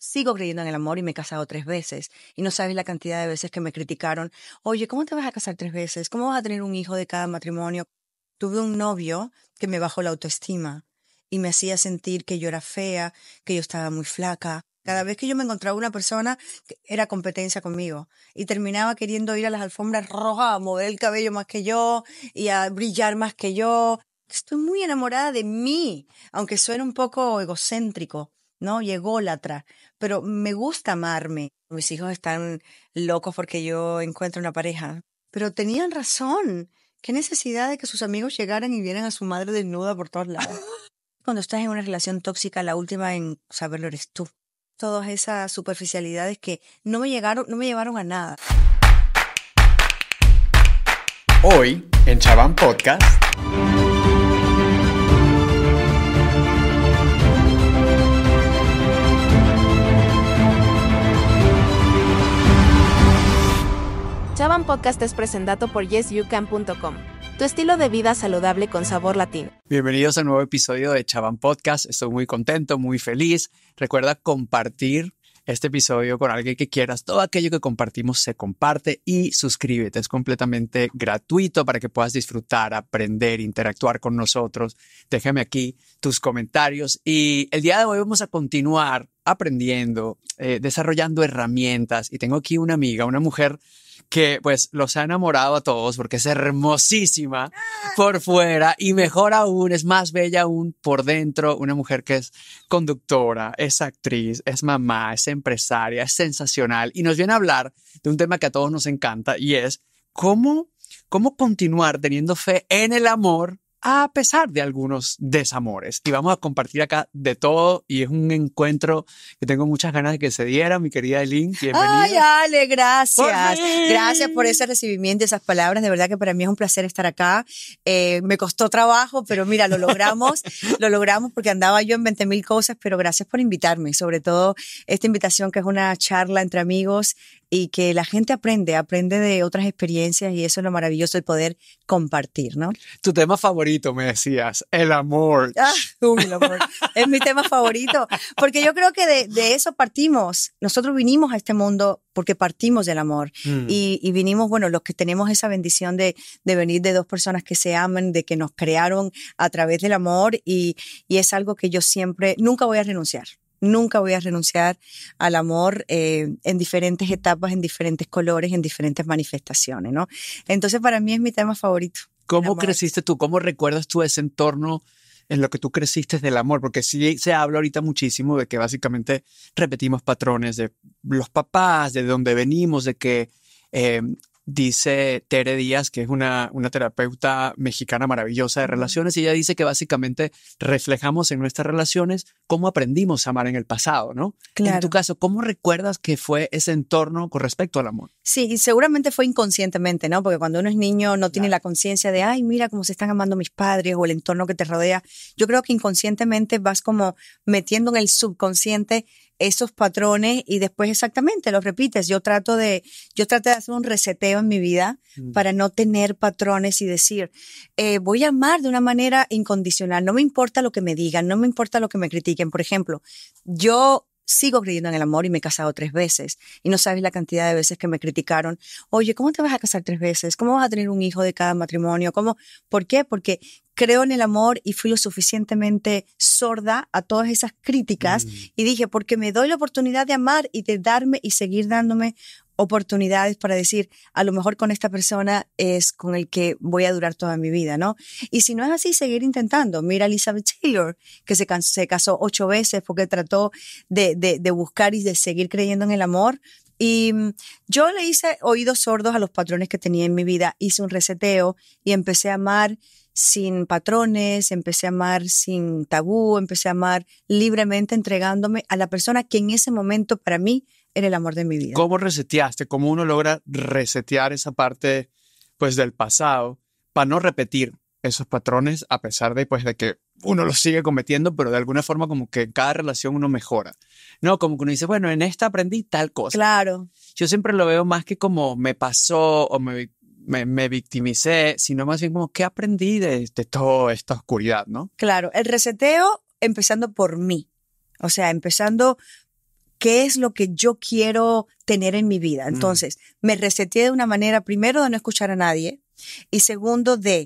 sigo creyendo en el amor y me he casado 3 veces. Y no sabes la cantidad de veces que me criticaron. Oye, ¿cómo te vas a casar 3 veces? ¿Cómo vas a tener un hijo de cada matrimonio? Tuve un novio que me bajó la autoestima y me hacía sentir que yo era fea, que yo estaba muy flaca. Cada vez que yo me encontraba una persona, era competencia conmigo. Y terminaba queriendo ir a las alfombras rojas a mover el cabello más que yo y a brillar más que yo. Estoy muy enamorada de mí, aunque suene un poco egocéntrico, ¿no? Y ególatra, pero me gusta amarme. Mis hijos están locos porque yo encuentro una pareja. Pero tenían razón. ¿Qué necesidad de que sus amigos llegaran y vieran a su madre desnuda por todos lados? Cuando estás en una relación tóxica, la última en saberlo eres tú. Todas esas superficialidades que no me llevaron a nada. Hoy, en Chabán Podcast. Chabán Podcast es presentado por YesYouCan.com, tu estilo de vida saludable con sabor latino. Bienvenidos a un nuevo episodio de Chabán Podcast. Estoy muy contento, muy feliz. Recuerda compartir este episodio con alguien que quieras. Todo aquello que compartimos se comparte y suscríbete. Es completamente gratuito para que puedas disfrutar, aprender, interactuar con nosotros. Déjame aquí tus comentarios. Y el día de hoy vamos a continuar aprendiendo, desarrollando herramientas. Y tengo aquí una amiga, una mujer que pues los ha enamorado a todos porque es hermosísima por fuera y mejor aún, es más bella aún por dentro. Una mujer que es conductora, es actriz, es mamá, es empresaria, es sensacional y nos viene a hablar de un tema que a todos nos encanta y es cómo continuar teniendo fe en el amor a pesar de algunos desamores. Y vamos a compartir acá de todo y es un encuentro que tengo muchas ganas de que se diera, mi querida Eileen. Bienvenida. Ay, Ale, gracias. Gracias por ese recibimiento, esas palabras. De verdad que para mí es un placer estar acá. Me costó trabajo, pero mira, lo logramos. Lo logramos porque andaba yo en 20,000 cosas, pero gracias por invitarme. Sobre todo esta invitación que es una charla entre amigos y que la gente aprende de otras experiencias y eso es lo maravilloso de poder compartir, ¿no? Tu tema favorito, me decías, el amor. El amor. Es mi tema favorito, porque yo creo que de eso partimos. Nosotros vinimos a este mundo porque partimos del amor y vinimos, bueno, los que tenemos esa bendición de venir de dos personas que se aman, de que nos crearon a través del amor y es algo que yo siempre, nunca voy a renunciar. Nunca voy a renunciar al amor en diferentes etapas, en diferentes colores, en diferentes manifestaciones, ¿no? Entonces, para mí es mi tema favorito. ¿Cómo creciste tú? ¿Cómo recuerdas tú ese entorno en lo que tú creciste del amor? Porque sí se habla ahorita muchísimo de que básicamente repetimos patrones de los papás, de dónde venimos, de que dice Tere Díaz, que es una terapeuta mexicana maravillosa de relaciones, y ella dice que básicamente reflejamos en nuestras relaciones cómo aprendimos a amar en el pasado, ¿no? Claro. En tu caso, ¿cómo recuerdas que fue ese entorno con respecto al amor? Sí, y seguramente fue inconscientemente, ¿no? Porque cuando uno es niño no tiene la conciencia de, ay, mira cómo se están amando mis padres o el entorno que te rodea. Yo creo que inconscientemente vas como metiendo en el subconsciente esos patrones y después exactamente los repites. Yo traté de hacer un reseteo en mi vida para no tener patrones y decir, voy a amar de una manera incondicional. No me importa lo que me digan, no me importa lo que me critiquen. Por ejemplo, yo sigo creyendo en el amor y me he casado 3 veces. Y no sabes la cantidad de veces que me criticaron. Oye, ¿cómo te vas a casar 3 veces? ¿Cómo vas a tener un hijo de cada matrimonio? ¿Cómo? ¿Por qué? Porque creo en el amor y fui lo suficientemente sorda a todas esas críticas y dije, porque me doy la oportunidad de amar y de darme y seguir dándome oportunidades para decir, a lo mejor con esta persona es con el que voy a durar toda mi vida, ¿no? Y si no es así, seguir intentando. Mira a Elizabeth Taylor, que se casó 8 veces porque trató de buscar y de seguir creyendo en el amor. Y yo le hice oídos sordos a los patrones que tenía en mi vida. Hice un reseteo y empecé a amar sin patrones, empecé a amar sin tabú, empecé a amar libremente entregándome a la persona que en ese momento para mí era el amor de mi vida. ¿Cómo reseteaste? ¿Cómo uno logra resetear esa parte pues del pasado para no repetir esos patrones a pesar de pues de que uno los sigue cometiendo, pero de alguna forma como que en cada relación uno mejora? No, como que uno dice, bueno, en esta aprendí tal cosa. Claro. Yo siempre lo veo más que como me pasó o me victimicé, sino más bien como qué aprendí de toda esta oscuridad, ¿no? Claro, el reseteo empezando por mí. O sea, empezando qué es lo que yo quiero tener en mi vida. Entonces, me reseteé de una manera, primero, de no escuchar a nadie, y segundo, de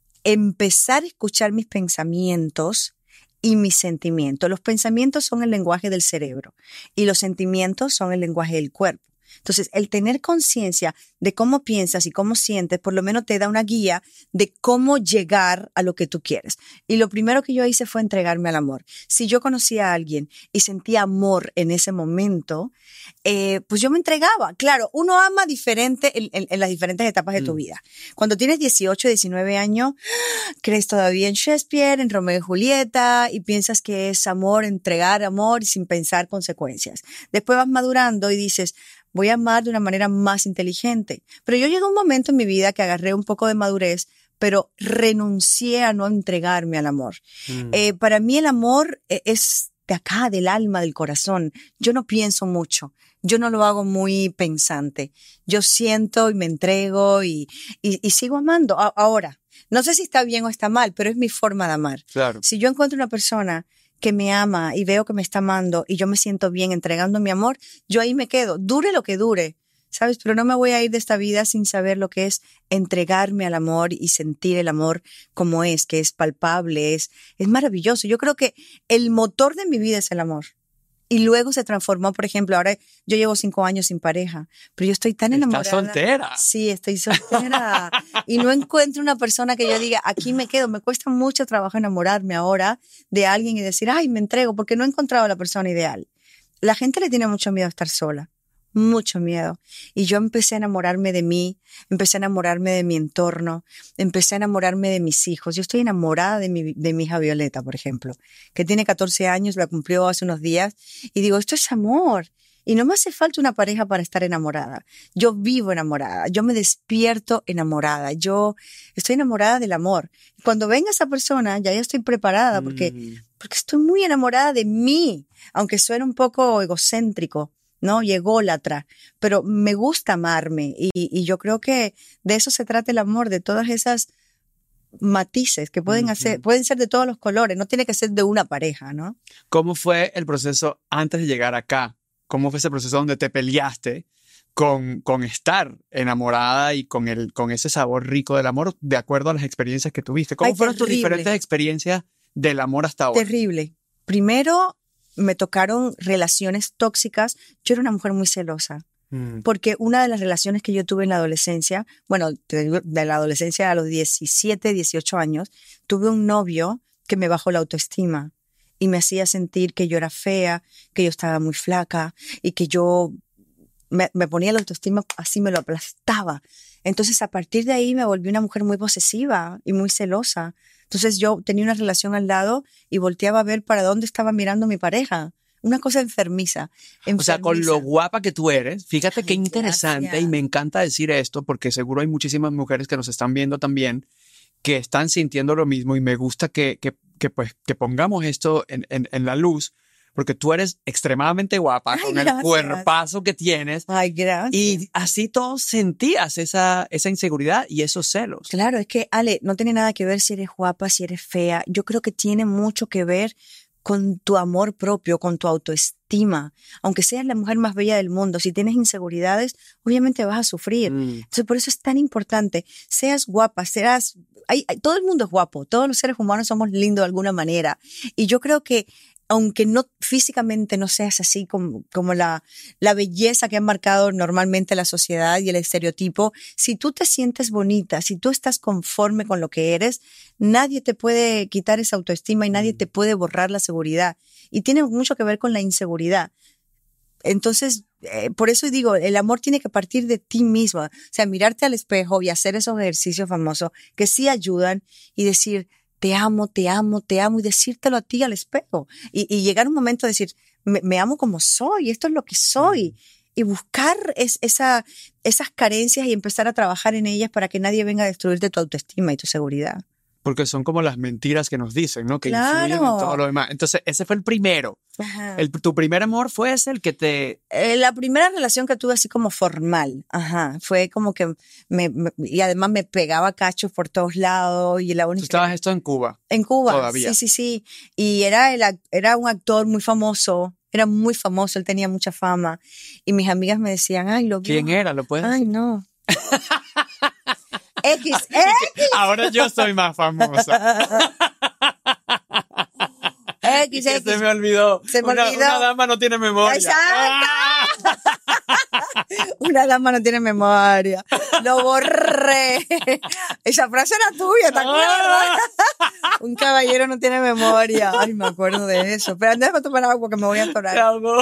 empezar a escuchar mis pensamientos y mis sentimientos. Los pensamientos son el lenguaje del cerebro y los sentimientos son el lenguaje del cuerpo. Entonces, el tener conciencia de cómo piensas y cómo sientes, por lo menos te da una guía de cómo llegar a lo que tú quieres. Y lo primero que yo hice fue entregarme al amor. Si yo conocía a alguien y sentía amor en ese momento, pues yo me entregaba. Claro, uno ama diferente en las diferentes etapas de tu vida. Cuando tienes 18, 19 años, crees todavía en Shakespeare, en Romeo y Julieta, y piensas que es amor, entregar amor sin pensar consecuencias. Después vas madurando y dices, voy a amar de una manera más inteligente. Pero yo llegué a un momento en mi vida que agarré un poco de madurez, pero renuncié a no entregarme al amor. Para mí el amor es de acá, del alma, del corazón. Yo no pienso mucho. Yo no lo hago muy pensante. Yo siento y me entrego y sigo amando. Ahora, no sé si está bien o está mal, pero es mi forma de amar. Claro. Si yo encuentro una persona que me ama y veo que me está amando y yo me siento bien entregando mi amor, yo ahí me quedo, dure lo que dure, ¿sabes? Pero no me voy a ir de esta vida sin saber lo que es entregarme al amor y sentir el amor como es, que es palpable, es maravilloso. Yo creo que el motor de mi vida es el amor. Y luego se transformó, por ejemplo, ahora yo llevo 5 años sin pareja, pero yo estoy tan enamorada. ¿Estás soltera? Sí, estoy soltera. Y no encuentro una persona que yo diga, aquí me quedo. Me cuesta mucho trabajo enamorarme ahora de alguien y decir, ay, me entrego, porque no he encontrado a la persona ideal. La gente le tiene mucho miedo a estar sola. Mucho miedo. Y yo empecé a enamorarme de mí, empecé a enamorarme de mi entorno, empecé a enamorarme de mis hijos. Yo estoy enamorada de mi hija Violeta, por ejemplo, que tiene 14 años, la cumplió hace unos días, y digo, esto es amor. Y no me hace falta una pareja para estar enamorada. Yo vivo enamorada, yo me despierto enamorada, yo estoy enamorada del amor. Cuando venga esa persona, ya estoy preparada porque estoy muy enamorada de mí, aunque suene un poco egocéntrico, ¿no? Y ególatra, pero me gusta amarme y yo creo que de eso se trata el amor, de todas esas matices que pueden ser de todos los colores, no tiene que ser de una pareja, ¿no? ¿Cómo fue el proceso antes de llegar acá? ¿Cómo fue ese proceso donde te peleaste con estar enamorada y con ese sabor rico del amor de acuerdo a las experiencias que tuviste? ¿Cómo fueron tus diferentes experiencias del amor hasta ahora? Terrible. Primero, me tocaron relaciones tóxicas. Yo era una mujer muy celosa. Porque una de las relaciones que yo tuve en la adolescencia, bueno, de la adolescencia a los 17, 18 años, tuve un novio que me bajó la autoestima y me hacía sentir que yo era fea, que yo estaba muy flaca y que yo me ponía la autoestima, así me lo aplastaba. Entonces, a partir de ahí me volví una mujer muy posesiva y muy celosa. Entonces, yo tenía una relación al lado y volteaba a ver para dónde estaba mirando mi pareja. Una cosa enfermiza. O sea, con lo guapa que tú eres, fíjate qué interesante. Gracias. Y me encanta decir esto porque seguro hay muchísimas mujeres que nos están viendo también que están sintiendo lo mismo y me gusta que pongamos esto en la luz. Porque tú eres extremadamente guapa, con gracias. El cuerpazo que tienes. Ay, gracias. Y así todos sentías esa inseguridad y esos celos. Claro, es que, Ale, no tiene nada que ver si eres guapa, si eres fea. Yo creo que tiene mucho que ver con tu amor propio, con tu autoestima. Aunque seas la mujer más bella del mundo, si tienes inseguridades, obviamente vas a sufrir. Entonces, por eso es tan importante. Seas guapa, todo el mundo es guapo. Todos los seres humanos somos lindos de alguna manera. Y yo creo que aunque no físicamente no seas así como la belleza que han marcado normalmente la sociedad y el estereotipo, si tú te sientes bonita, si tú estás conforme con lo que eres, nadie te puede quitar esa autoestima y nadie te puede borrar la seguridad. Y tiene mucho que ver con la inseguridad. Entonces, por eso digo, el amor tiene que partir de ti misma. O sea, mirarte al espejo y hacer esos ejercicios famosos que sí ayudan y decir, te amo, te amo, te amo, y decírtelo a ti al espejo. Y llegar un momento de decir, me amo como soy, esto es lo que soy. Y buscar esas carencias y empezar a trabajar en ellas para que nadie venga a destruirte tu autoestima y tu seguridad. Porque son como las mentiras que nos dicen, ¿no? Que claro. influyen en todo lo demás. Entonces, ese fue el primero. Ajá. Tu primer amor fue ese el que te... La primera relación que tuve así como formal. Ajá. Fue como que y además me pegaba cachos por todos lados. Y la única... ¿Tú estabas esto en Cuba? En Cuba. Todavía. Sí. Y era un actor muy famoso. era muy famoso, él tenía mucha fama. Y mis amigas me decían, ay, lo vio. ¿Quién era? ¿Lo puedes Ay, decir? no. X. Ahora yo soy más famosa. X. Se me olvidó. Se me olvidó. Una dama no tiene memoria. ¡Exacto! Una dama no tiene memoria. Lo borré. Esa frase era tuya, ¿te acuerdas? Un caballero no tiene memoria. Ay, me acuerdo de eso. Pero déjame tomar agua porque me voy a atorar.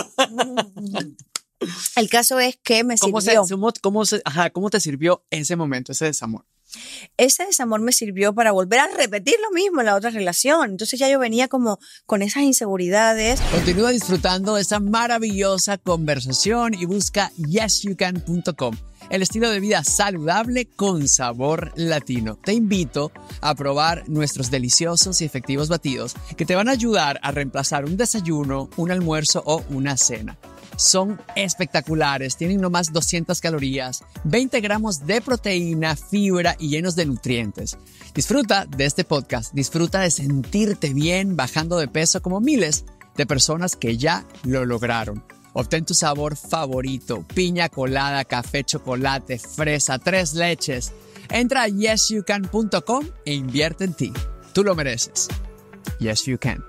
El caso es que me sirvió. ¿Cómo te sirvió ese momento, ese desamor? Ese desamor me sirvió para volver a repetir lo mismo en la otra relación. Entonces ya yo venía como con esas inseguridades. Continúa disfrutando de esta maravillosa conversación y busca yesyoucan.com. El estilo de vida saludable con sabor latino. Te invito a probar nuestros deliciosos y efectivos batidos que te van a ayudar a reemplazar un desayuno, un almuerzo o una cena. Son espectaculares, tienen nomás 200 calorías, 20 gramos de proteína, fibra y llenos de nutrientes. Disfruta de este podcast, disfruta de sentirte bien bajando de peso como miles de personas que ya lo lograron. Obtén tu sabor favorito, piña colada, café, chocolate, fresa, 3 leches. Entra a yesyoucan.com e invierte en ti. Tú lo mereces. Yes, you can.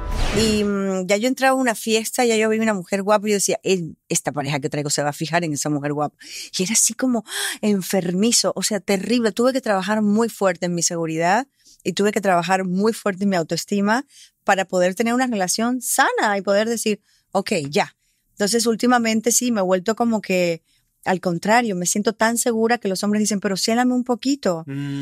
Y ya yo entraba a una fiesta, ya yo vi una mujer guapa y yo decía, esta pareja que traigo se va a fijar en esa mujer guapa. Y era así como enfermizo, o sea, terrible. Tuve que trabajar muy fuerte en mi seguridad y tuve que trabajar muy fuerte en mi autoestima para poder tener una relación sana y poder decir, ok, ya. Entonces, últimamente sí, me he vuelto como que, al contrario, me siento tan segura que los hombres dicen, pero ciélame un poquito.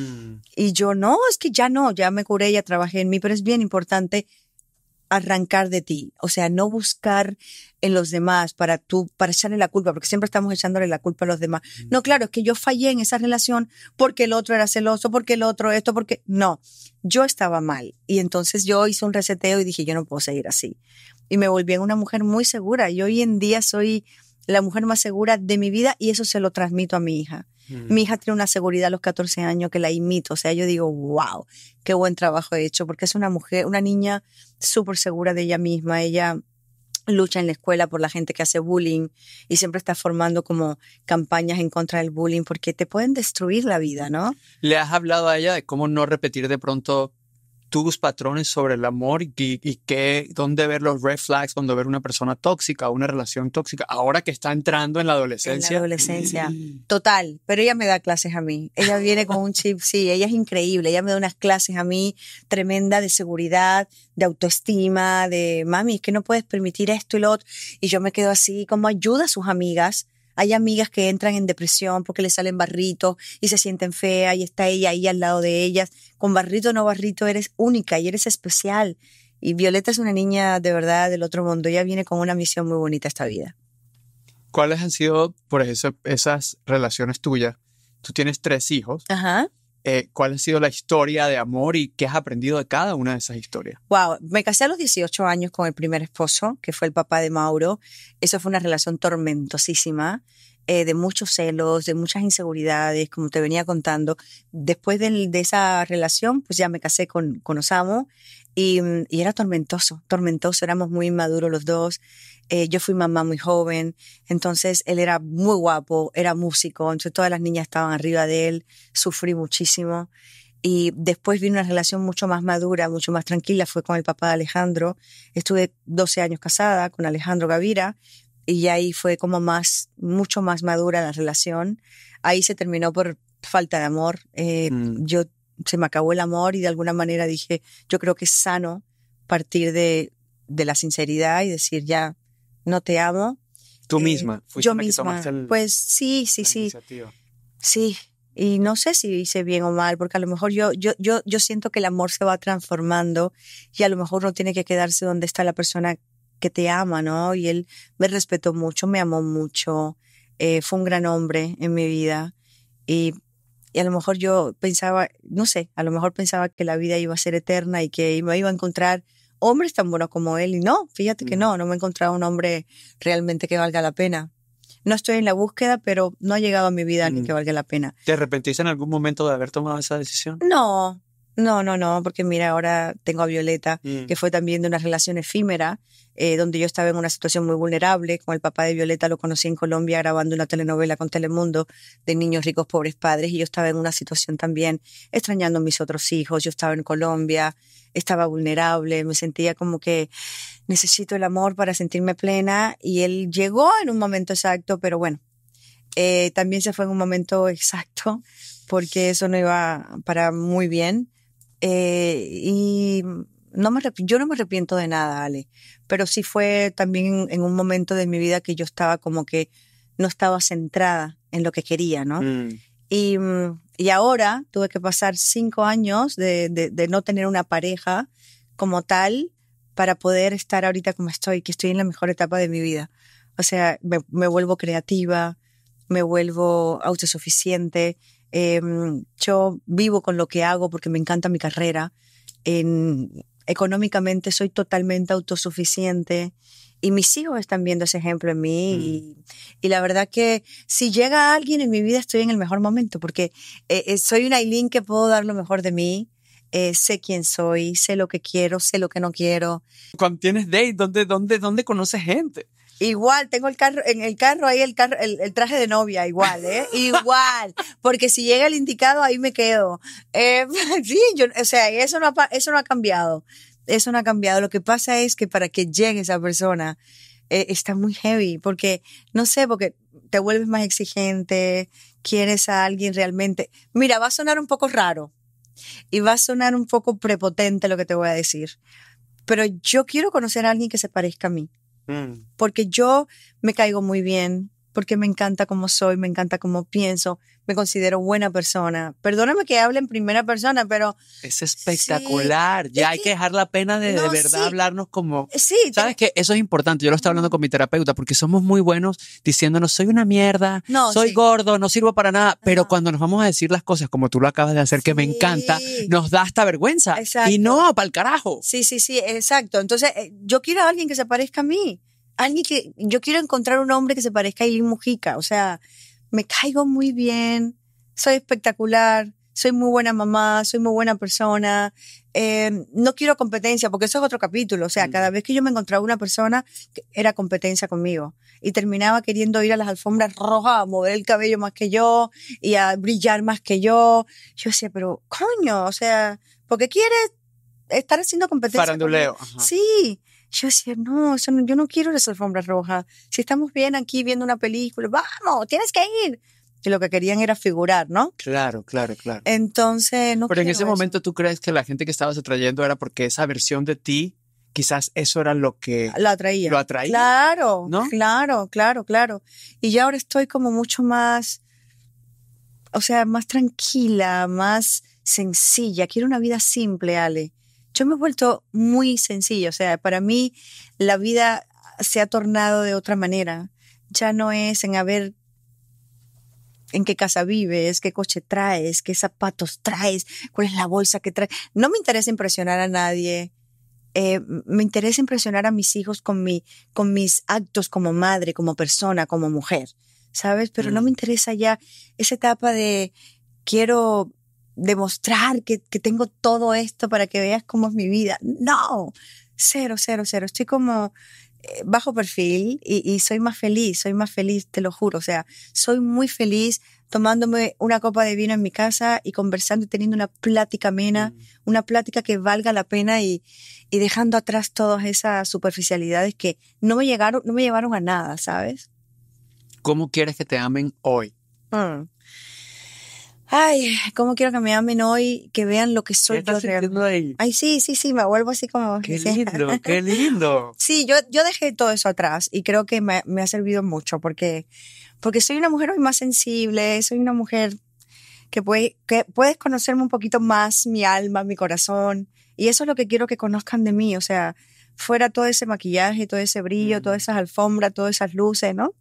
Y yo, no, es que ya no, ya me curé, ya trabajé en mí, pero es bien importante arrancar de ti, o sea, no buscar en los demás para echarle la culpa, porque siempre estamos echándole la culpa a los demás. No, claro, es que yo fallé en esa relación porque el otro era celoso, porque el otro esto, porque no, yo estaba mal y entonces yo hice un reseteo y dije, yo no puedo seguir así. Y me volví en una mujer muy segura y hoy en día soy la mujer más segura de mi vida y eso se lo transmito a mi hija. Mi hija tiene una seguridad a los 14 años que la imito. O sea, yo digo, wow, qué buen trabajo he hecho, porque es una mujer, una niña súper segura de ella misma. Ella lucha en la escuela por la gente que hace bullying y siempre está formando como campañas en contra del bullying porque te pueden destruir la vida, ¿no? ¿Le has hablado a ella de cómo no repetir de pronto tus patrones sobre el amor y dónde ver los red flags cuando ver una persona tóxica o una relación tóxica ahora que está entrando en la adolescencia? En la adolescencia, total, pero ella me da clases a mí, ella viene con un chip, sí, ella es increíble, ella me da unas clases a mí tremenda de seguridad, de autoestima, de mami, es que no puedes permitir esto y lo otro, y yo me quedo así, como ayuda a sus amigas. Hay amigas que entran en depresión porque les salen barritos y se sienten feas y está ella ahí al lado de ellas. Con barrito o no barrito eres única y eres especial. Y Violeta es una niña de verdad del otro mundo. Ella viene con una misión muy bonita a esta vida. ¿Cuáles han sido, por eso, esas relaciones tuyas? Tú tienes 3 hijos. Ajá. ¿Cuál ha sido la historia de amor y qué has aprendido de cada una de esas historias? Wow, me casé a los 18 años con el primer esposo, que fue el papá de Mauro. Eso fue una relación tormentosísima, de muchos celos, de muchas inseguridades, como te venía contando. Después de esa relación, pues ya me casé con Osamo y era tormentoso, éramos muy inmaduros los dos. Yo fui mamá muy joven, entonces él era muy guapo, era músico, entonces todas las niñas estaban arriba de él, sufrí muchísimo. Y después vino una relación mucho más madura, mucho más tranquila, fue con el papá de Alejandro. Estuve 12 años casada con Alejandro Gavira y ahí fue como mucho más madura la relación. Ahí se terminó por falta de amor. Se me acabó el amor y de alguna manera dije, yo creo que es sano partir de la sinceridad y decir ya, no te amo. ¿Tú misma? Yo misma. Pues sí. Sí. Y no sé si hice bien o mal, porque a lo mejor yo siento que el amor se va transformando y a lo mejor no tiene que quedarse donde está la persona que te ama, ¿no? Y él me respetó mucho, me amó mucho, fue un gran hombre en mi vida y a lo mejor yo pensaba, no sé, a lo mejor pensaba que la vida iba a ser eterna y que me iba a encontrar hombres tan buenos como él y no, fíjate que no me he encontrado un hombre realmente que valga la pena. No estoy en la búsqueda, pero no ha llegado a mi vida ni que valga la pena. ¿Te arrepentiste en algún momento de haber tomado esa decisión? No, No, porque mira, ahora tengo a Violeta, que fue también de una relación efímera, donde yo estaba en una situación muy vulnerable. Con el papá de Violeta lo conocí en Colombia grabando una telenovela con Telemundo de niños ricos, pobres padres, y yo estaba en una situación también extrañando a mis otros hijos. Yo estaba en Colombia, estaba vulnerable, me sentía como que necesito el amor para sentirme plena, y él llegó en un momento exacto, pero bueno, también se fue en un momento exacto, porque eso no iba para muy bien. Y yo no me arrepiento de nada, Ale, pero sí fue también en un momento de mi vida que yo estaba como que no estaba centrada en lo que quería, ¿no? Y ahora tuve que pasar 5 años de no tener una pareja como tal para poder estar ahorita como estoy, que estoy en la mejor etapa de mi vida. O sea, me vuelvo creativa, me vuelvo autosuficiente. Yo vivo con lo que hago porque me encanta mi carrera. Económicamente soy totalmente autosuficiente, y mis hijos están viendo ese ejemplo en mí. Y la verdad que si llega alguien en mi vida estoy en el mejor momento, porque soy una Aylin que puedo dar lo mejor de mí. Sé quién soy, sé lo que quiero, sé lo que no quiero. Cuando tienes date, ¿dónde conoces gente? Igual, tengo el carro ahí, el traje de novia, igual, igual, porque si llega el indicado, ahí me quedo. Sí, o sea, eso no ha cambiado. Eso no ha cambiado. Lo que pasa es que para que llegue esa persona, está muy heavy, porque, no sé, porque te vuelves más exigente, quieres a alguien realmente. Mira, va a sonar un poco raro y va a sonar un poco prepotente lo que te voy a decir, pero yo quiero conocer a alguien que se parezca a mí. Porque yo me caigo muy bien, porque me encanta cómo soy, me encanta cómo pienso, me considero buena persona. Perdóname que hable en primera persona, pero... Es espectacular. Ya hay que dejar la pena de verdad hablarnos como... Sí. ¿Sabes qué? Eso es importante. Yo lo estaba hablando con mi terapeuta, porque somos muy buenos diciéndonos, soy una mierda, soy gordo, no sirvo para nada. Pero cuando nos vamos a decir las cosas como tú lo acabas de hacer, que me encanta, nos da hasta vergüenza. Exacto. Y no, para el carajo. Sí, exacto. Entonces, yo quiero a alguien que se parezca a mí. Yo quiero encontrar un hombre que se parezca a Aylin Mujica. O sea, me caigo muy bien, soy espectacular, soy muy buena mamá, soy muy buena persona. No quiero competencia, porque eso es otro capítulo. O sea, cada vez que yo me encontraba una persona, era competencia conmigo. Y terminaba queriendo ir a las alfombras rojas a mover el cabello más que yo y a brillar más que yo. Yo decía, pero coño, o sea, ¿por qué quieres estar haciendo competencia? Faranduleo. Sí. Yo decía, no, yo no quiero las alfombras rojas. Si estamos bien aquí viendo una película, vamos, tienes que ir. Y lo que querían era figurar, ¿no? Claro. Entonces, no. Pero en ese momento, ¿tú crees que la gente que estabas atrayendo era porque esa versión de ti, quizás eso era lo que... Lo atraía. Claro, ¿no? Claro. Y yo ahora estoy como mucho más, o sea, más tranquila, más sencilla. Quiero una vida simple, Ale. Yo me he vuelto muy sencilla, o sea, para mí la vida se ha tornado de otra manera. Ya no es en ver en qué casa vives, qué coche traes, qué zapatos traes, cuál es la bolsa que traes. No me interesa impresionar a nadie. Me interesa impresionar a mis hijos con mis actos como madre, como persona, como mujer, ¿sabes? Pero no me interesa ya esa etapa de quiero demostrar que tengo todo esto para que veas cómo es mi vida. No, cero. Estoy como bajo perfil y soy más feliz, te lo juro. O sea, soy muy feliz tomándome una copa de vino en mi casa y conversando y teniendo una plática amena, una plática que valga la pena y dejando atrás todas esas superficialidades que no me llevaron a nada, ¿sabes? ¿Cómo quieres que te amen hoy? Ay, cómo quiero que me amen hoy, que vean lo que soy yo realmente. Ahí? Ay, sí, me vuelvo así como... Qué lindo. Sí, yo dejé todo eso atrás y creo que me ha servido mucho porque soy una mujer hoy más sensible, soy una mujer que puedes conocerme un poquito más, mi alma, mi corazón, y eso es lo que quiero que conozcan de mí, o sea, fuera todo ese maquillaje, todo ese brillo, todas esas alfombras, todas esas luces, ¿no?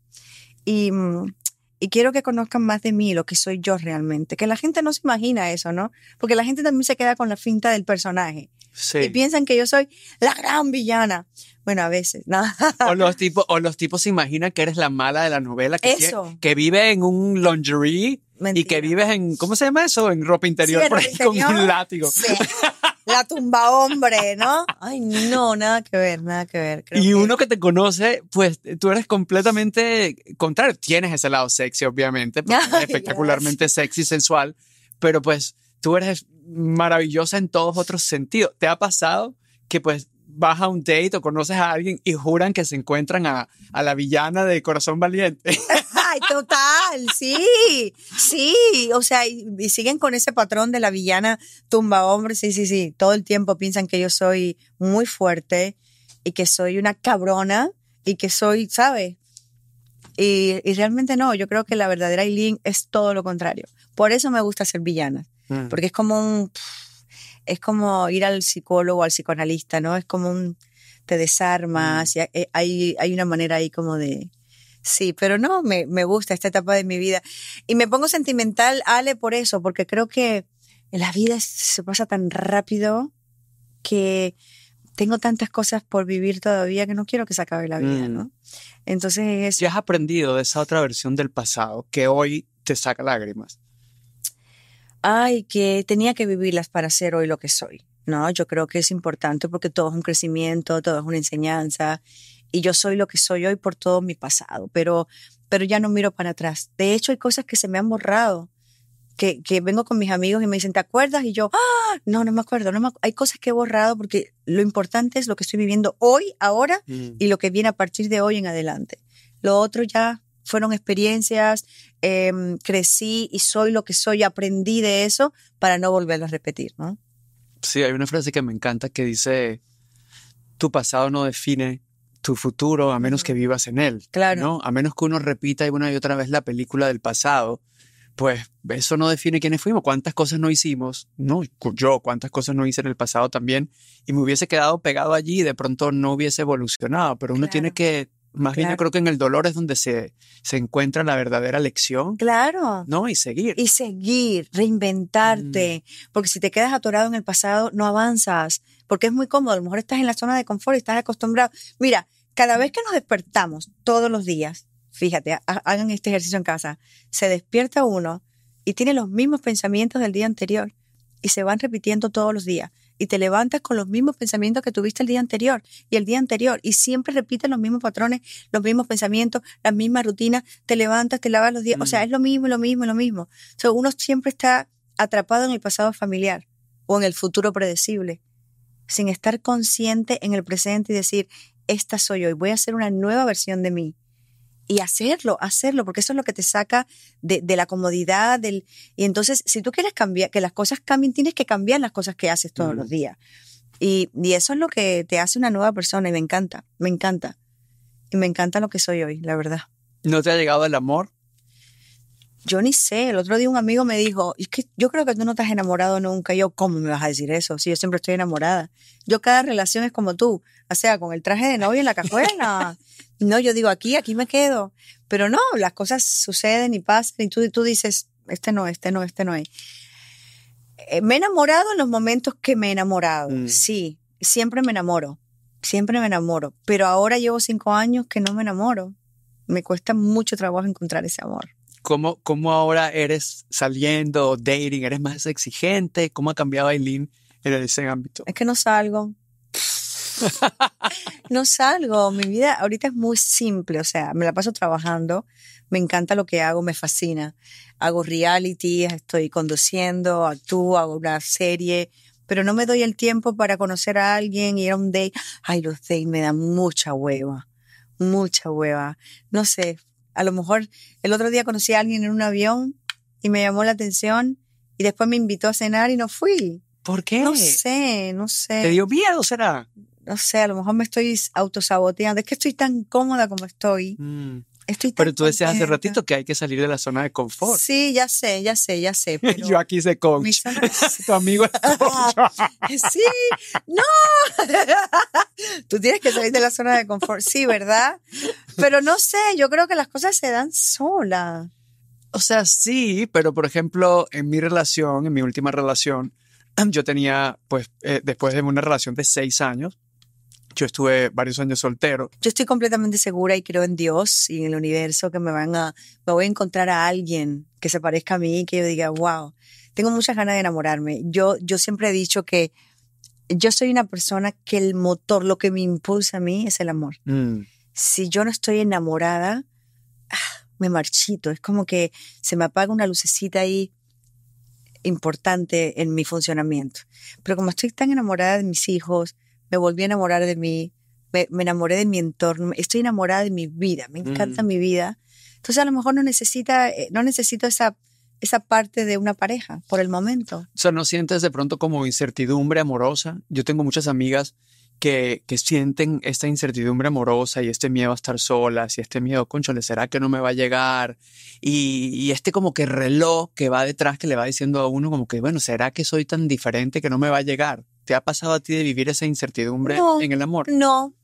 Y quiero que conozcan más de mí, lo que soy yo realmente. Que la gente no se imagina eso, ¿no? Porque la gente también se queda con la finta del personaje. Sí. Y piensan que yo soy la gran villana. Bueno, a veces, ¿no? O los tipos se imaginan que eres la mala de la novela que vive en un lingerie Mentira. Y que vives en, ¿cómo se llama eso? En ropa interior, Sí, por ropa ahí con interior. un látigo. Sí. La tumba hombre, ¿no? Ay, no, nada que ver, nada que ver. Creo Y que... uno que te conoce, pues tú eres completamente contrario. Tienes ese lado sexy, obviamente, porque eres Ay, espectacularmente sexy, sensual, pero pues tú eres maravillosa en todos otros sentidos. ¿Te ha pasado que pues vas a un date o conoces a alguien y juran que se encuentran a la villana de Corazón Valiente? Ay, total, sí, sí, o sea, y siguen con ese patrón de la villana tumba hombre, sí, sí, sí, todo el tiempo piensan que yo soy muy fuerte y que soy una cabrona y que soy, ¿sabes? Y realmente no, yo creo que la verdadera Aileen es todo lo contrario. Por eso me gusta ser villana, porque es como es como ir al psicólogo, al psicoanalista, ¿no? Es como te desarmas, y hay una manera ahí como de... Sí, pero no, me gusta esta etapa de mi vida. Y me pongo sentimental, Ale, por eso, porque creo que la vida se pasa tan rápido que tengo tantas cosas por vivir todavía que no quiero que se acabe la vida, ¿no? Entonces ¿Qué has aprendido de esa otra versión del pasado que hoy te saca lágrimas? Ay, que tenía que vivirlas para ser hoy lo que soy, ¿no? Yo creo que es importante porque todo es un crecimiento, todo es una enseñanza. Y yo soy lo que soy hoy por todo mi pasado, pero ya no miro para atrás. De hecho, hay cosas que se me han borrado, que vengo con mis amigos y me dicen, ¿te acuerdas? Y yo, no me acuerdo. Hay cosas que he borrado porque lo importante es lo que estoy viviendo hoy, ahora, y lo que viene a partir de hoy en adelante. Lo otro ya fueron experiencias, crecí y soy lo que soy, aprendí de eso para no volverlo a repetir, ¿no? Sí, hay una frase que me encanta que dice, tu pasado no define tu futuro a menos que vivas en él. Claro. ¿No? A menos que uno repita una y otra vez la película del pasado, pues eso no define quiénes fuimos, cuántas cosas no hicimos, no, yo cuántas cosas no hice en el pasado también, y me hubiese quedado pegado allí y de pronto no hubiese evolucionado, pero uno tiene que, más bien yo creo que en el dolor es donde se encuentra la verdadera lección. Claro. ¿No? Y seguir. Y seguir, reinventarte, porque si te quedas atorado en el pasado, no avanzas, porque es muy cómodo, a lo mejor estás en la zona de confort y estás acostumbrado. Mira, cada vez que nos despertamos todos los días, fíjate, hagan este ejercicio en casa, se despierta uno y tiene los mismos pensamientos del día anterior y se van repitiendo todos los días. Y te levantas con los mismos pensamientos que tuviste el día anterior y el día anterior y siempre repites los mismos patrones, los mismos pensamientos, las mismas rutinas, te levantas, te lavas los días, o sea, es lo mismo, lo mismo, lo mismo. O sea, uno siempre está atrapado en el pasado familiar o en el futuro predecible, sin estar consciente en el presente y decir, esta soy hoy, voy a hacer una nueva versión de mí. Y hacerlo, porque eso es lo que te saca de la comodidad. Y entonces, si tú quieres cambiar, que las cosas cambien, tienes que cambiar las cosas que haces todos los días. Y eso es lo que te hace una nueva persona y me encanta. Y me encanta lo que soy hoy, la verdad. ¿No te ha llegado el amor? Yo ni sé, el otro día un amigo me dijo, es que yo creo que tú no te has enamorado nunca. Y yo, ¿cómo me vas a decir eso? Si yo siempre estoy enamorada. Yo cada relación es como tú, o sea, con el traje de novio en la cajuela. No, yo digo, aquí me quedo. Pero no, las cosas suceden y pasan y tú dices, este no es. Me he enamorado en los momentos que me he enamorado. Sí, siempre me enamoro. Pero ahora llevo 5 años que no me enamoro. Me cuesta mucho trabajo encontrar ese amor. ¿Cómo ahora eres saliendo, dating? ¿Eres más exigente? ¿Cómo ha cambiado Aileen en ese ámbito? Es que no salgo. No salgo. Mi vida ahorita es muy simple. O sea, me la paso trabajando. Me encanta lo que hago, me fascina. Hago reality, estoy conduciendo, actúo, hago una serie. Pero no me doy el tiempo para conocer a alguien, ir a un date. Ay, los dates me dan mucha hueva. No sé. A lo mejor el otro día conocí a alguien en un avión y me llamó la atención y después me invitó a cenar y no fui. ¿Por qué? No sé. ¿Te dio miedo, será? No sé, a lo mejor me estoy autosaboteando. Es que estoy tan cómoda como estoy. Pero tú decías hace ratito que hay que salir de la zona de confort. Sí, ya sé. Pero yo aquí sé coach. Tu amigo es coach. Sí, no. Tú tienes que salir de la zona de confort. Sí, ¿verdad? Pero no sé, yo creo que las cosas se dan solas. O sea, sí, pero por ejemplo, en mi última relación, yo tenía, pues, después de una relación de 6 años, Yo estuve varios años soltero. Yo estoy completamente segura y creo en Dios y en el universo que me voy a encontrar a alguien que se parezca a mí, que yo diga, wow, tengo muchas ganas de enamorarme. Yo siempre he dicho que yo soy una persona que el motor, lo que me impulsa a mí es el amor. Si yo no estoy enamorada, me marchito. Es como que se me apaga una lucecita ahí importante en mi funcionamiento. Pero como estoy tan enamorada de mis hijos, me volví a enamorar de mí, me enamoré de mi entorno, estoy enamorada de mi vida, me encanta mi vida. Entonces a lo mejor no necesito esa parte de una pareja por el momento. O sea, ¿no sientes de pronto como incertidumbre amorosa? Yo tengo muchas amigas que sienten esta incertidumbre amorosa y este miedo a estar solas y este miedo, cónchale, ¿será que no me va a llegar? Y este como que reloj que va detrás que le va diciendo a uno como que, bueno, ¿será que soy tan diferente que no me va a llegar? ¿Te ha pasado a ti de vivir esa incertidumbre en el amor? No.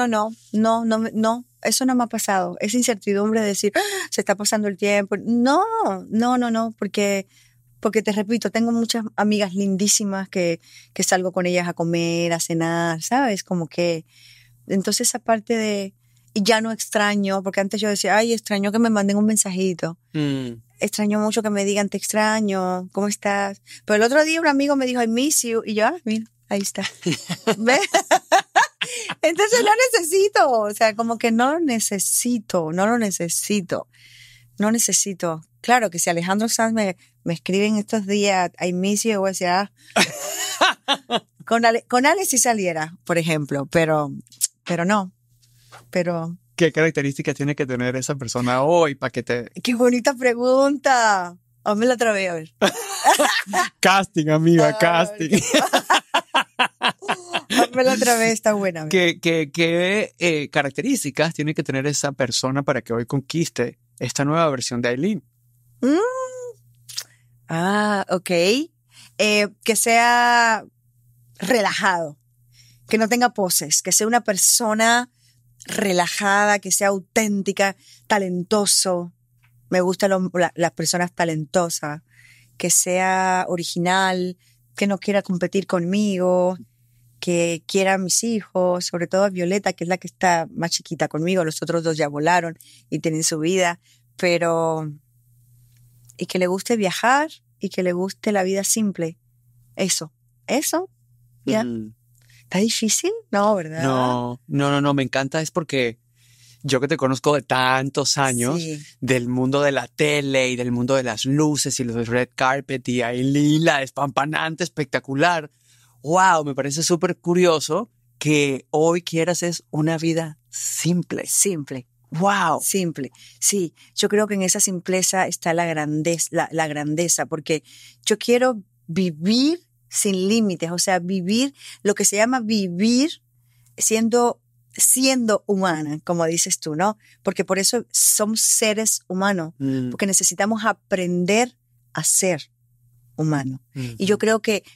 Eso no me ha pasado. Esa incertidumbre de decir, se está pasando el tiempo. No, porque te repito, tengo muchas amigas lindísimas que salgo con ellas a comer, a cenar, ¿sabes? Como que, entonces esa parte de, y ya no extraño, porque antes yo decía, ay, extraño que me manden un mensajito. Extraño mucho que me digan, te extraño, ¿cómo estás? Pero el otro día un amigo me dijo, I miss you, y yo, mira, ahí está. ¿Ves? Entonces lo necesito, o sea, como que no lo necesito. Claro que si Alejandro Sanz me escribe en estos días, I miss you, voy a decir, con Ale sí saliera, por ejemplo, pero no, pero... ¿Qué características tiene que tener esa persona hoy para que te...? ¡Qué bonita pregunta! Hámela otra vez, a ver. Casting, amiga, casting. Hámela otra vez, está buena. ¿Qué características tiene que tener esa persona para que hoy conquiste esta nueva versión de Aileen? Ok. Que sea relajado, que no tenga poses, que sea una persona relajada, que sea auténtica, talentoso. Me gustan las personas talentosas, que sea original, que no quiera competir conmigo, que quiera a mis hijos, sobre todo a Violeta, que es la que está más chiquita conmigo. Los otros dos ya volaron y tienen su vida, pero... Y que le guste viajar y que le guste la vida simple. Eso, ya. ¿Está difícil? No, ¿verdad? No, me encanta, es porque yo que te conozco de tantos años, del mundo de la tele y del mundo de las luces y los red carpet y Aileen, la despampanante, espectacular. Wow, me parece súper curioso que hoy quieras es una vida simple. Wow. Simple. Sí, yo creo que en esa simpleza está la grandeza, porque yo quiero vivir sin límites, o sea, vivir lo que se llama vivir siendo humana, como dices tú, ¿no? Porque por eso somos seres humanos, porque necesitamos aprender a ser humano. Y yo creo que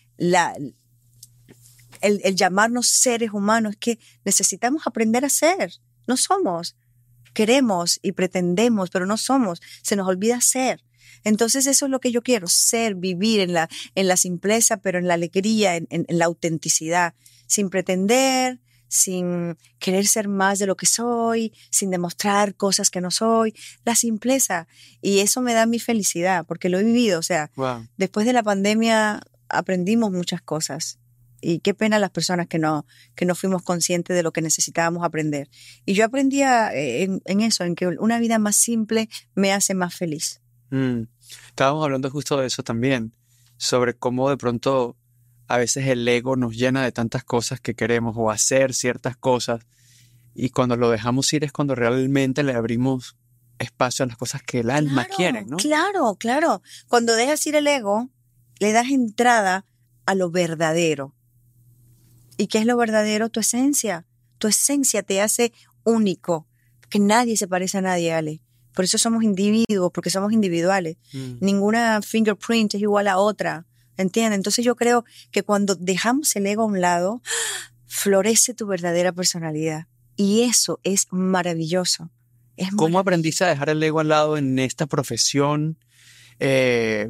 el llamarnos seres humanos es que necesitamos aprender a ser. No somos. Queremos y pretendemos, pero no somos. Se nos olvida ser. Entonces eso es lo que yo quiero, ser, vivir en la simpleza, pero en la alegría, en la autenticidad, sin pretender, sin querer ser más de lo que soy, sin demostrar cosas que no soy, la simpleza. Y eso me da mi felicidad, porque lo he vivido. O sea, después de la pandemia aprendimos muchas cosas. Y qué pena las personas que no fuimos conscientes de lo que necesitábamos aprender. Y yo aprendí en eso, en que una vida más simple me hace más feliz. Estábamos hablando justo de eso también, sobre cómo de pronto a veces el ego nos llena de tantas cosas que queremos o hacer ciertas cosas, y cuando lo dejamos ir es cuando realmente le abrimos espacio a las cosas que el alma quiere, ¿no? Claro. Cuando dejas ir el ego, le das entrada a lo verdadero. ¿Y qué es lo verdadero? Tu esencia. Tu esencia te hace único, que nadie se parece a nadie, Ale. Por eso somos individuos, porque somos individuales. Ninguna fingerprint es igual a otra, ¿entiendes? Entonces yo creo que cuando dejamos el ego a un lado, florece tu verdadera personalidad. Y eso es maravilloso. ¿Cómo aprendiste a dejar el ego al lado en esta profesión?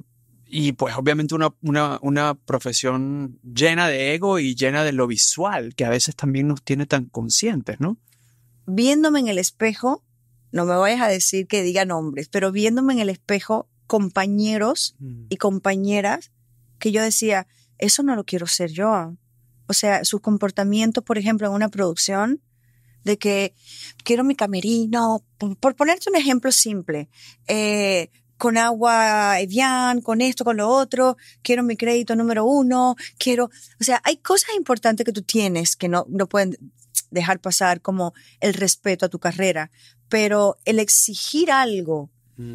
Y pues obviamente una profesión llena de ego y llena de lo visual, que a veces también nos tiene tan conscientes, ¿no? Viéndome en el espejo, no me vayas a decir que diga nombres, pero viéndome en el espejo, compañeros y compañeras que yo decía, eso no lo quiero ser yo. O sea, su comportamiento, por ejemplo, en una producción, de que quiero mi camerino, por ponerte un ejemplo simple, con agua Evian, con esto, con lo otro, quiero mi crédito número 1, o sea, hay cosas importantes que tú tienes que no pueden dejar pasar, como el respeto a tu carrera, pero el exigir algo,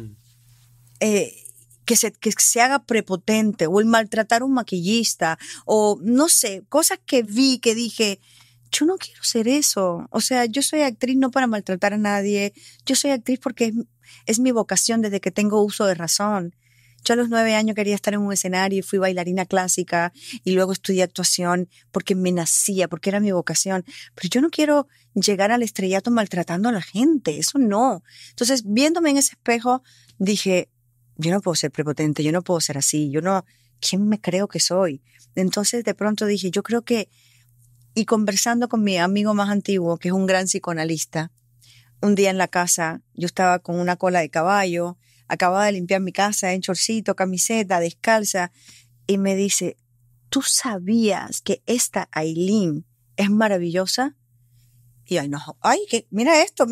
que se haga prepotente, o el maltratar a un maquillista, o no sé, cosas que vi que dije, yo no quiero ser eso. O sea, yo soy actriz no para maltratar a nadie. Yo soy actriz porque es mi vocación desde que tengo uso de razón. Yo a los 9 años quería estar en un escenario y fui bailarina clásica y luego estudié actuación porque me nacía, porque era mi vocación. Pero yo no quiero llegar al estrellato maltratando a la gente. Eso no. Entonces, viéndome en ese espejo, dije, yo no puedo ser prepotente, yo no puedo ser así. ¿Quién me creo que soy? Entonces, de pronto dije, yo creo que. Y conversando con mi amigo más antiguo, que es un gran psicoanalista, un día en la casa, yo estaba con una cola de caballo, acababa de limpiar mi casa en chorcito, camiseta, descalza, y me dice, ¿tú sabías que esta Aileen es maravillosa? Y ay, no, mira esto.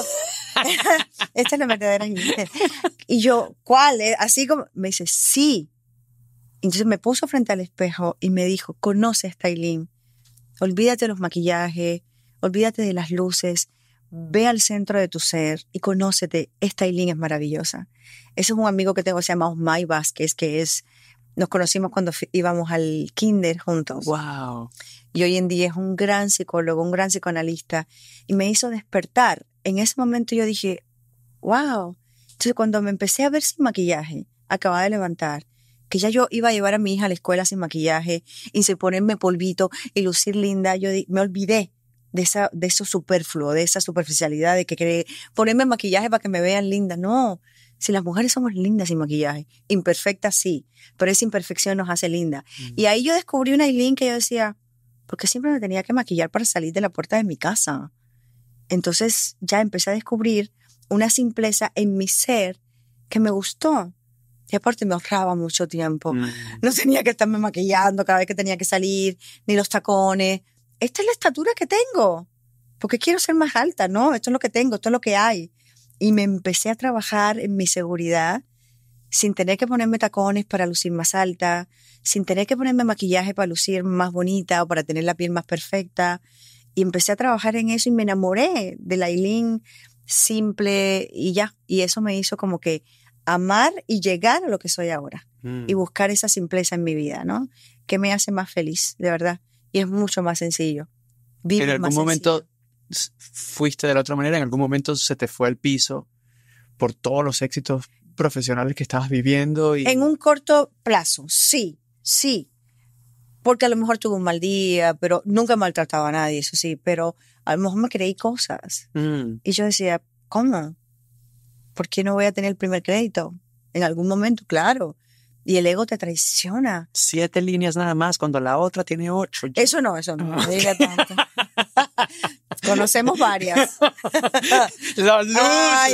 Esta es la verdadera Aileen. Y yo, ¿cuál? Así como, me dice, sí. Entonces me puso frente al espejo y me dijo, conoce a esta Aileen. Olvídate de los maquillajes, olvídate de las luces, ve al centro de tu ser y conócete. Esta Aileen es maravillosa. Ese es un amigo que tengo, se llama Osmay Vázquez, nos conocimos cuando íbamos al kinder juntos. Wow. Y hoy en día es un gran psicólogo, un gran psicoanalista, y me hizo despertar. En ese momento yo dije, wow. Entonces cuando me empecé a ver sin maquillaje, acababa de levantar, que ya yo iba a llevar a mi hija a la escuela sin maquillaje y sin ponerme polvito y lucir linda, me olvidé de eso superfluo, de esa superficialidad de que ponerme maquillaje para que me vean linda. No, si las mujeres somos lindas sin maquillaje, imperfectas sí, pero esa imperfección nos hace linda. Y ahí yo descubrí una Aileen que yo decía, ¿por qué siempre me tenía que maquillar para salir de la puerta de mi casa? Entonces ya empecé a descubrir una simpleza en mi ser que me gustó. Y aparte me ahorraba mucho tiempo. No tenía que estarme maquillando cada vez que tenía que salir, ni los tacones. Esta es la estatura que tengo. Porque quiero ser más alta, ¿no? Esto es lo que tengo, esto es lo que hay. Y me empecé a trabajar en mi seguridad sin tener que ponerme tacones para lucir más alta, sin tener que ponerme maquillaje para lucir más bonita o para tener la piel más perfecta. Y empecé a trabajar en eso y me enamoré de la Aileen simple y ya. Y eso me hizo como que amar y llegar a lo que soy ahora y buscar esa simpleza en mi vida, ¿no? Que me hace más feliz, de verdad. Y es mucho más sencillo. ¿En algún momento fuiste de la otra manera? ¿En algún momento se te fue el piso por todos los éxitos profesionales que estabas viviendo? En un corto plazo, sí. Porque a lo mejor tuve un mal día, pero nunca maltrataba a nadie, eso sí. Pero a lo mejor me creí cosas. Y yo decía, ¿cómo? ¿Por qué no voy a tener el primer crédito? En algún momento, claro. Y el ego te traiciona. 7 líneas nada más, cuando la otra tiene 8. Eso no me diga tanto. Conocemos varias. La luz.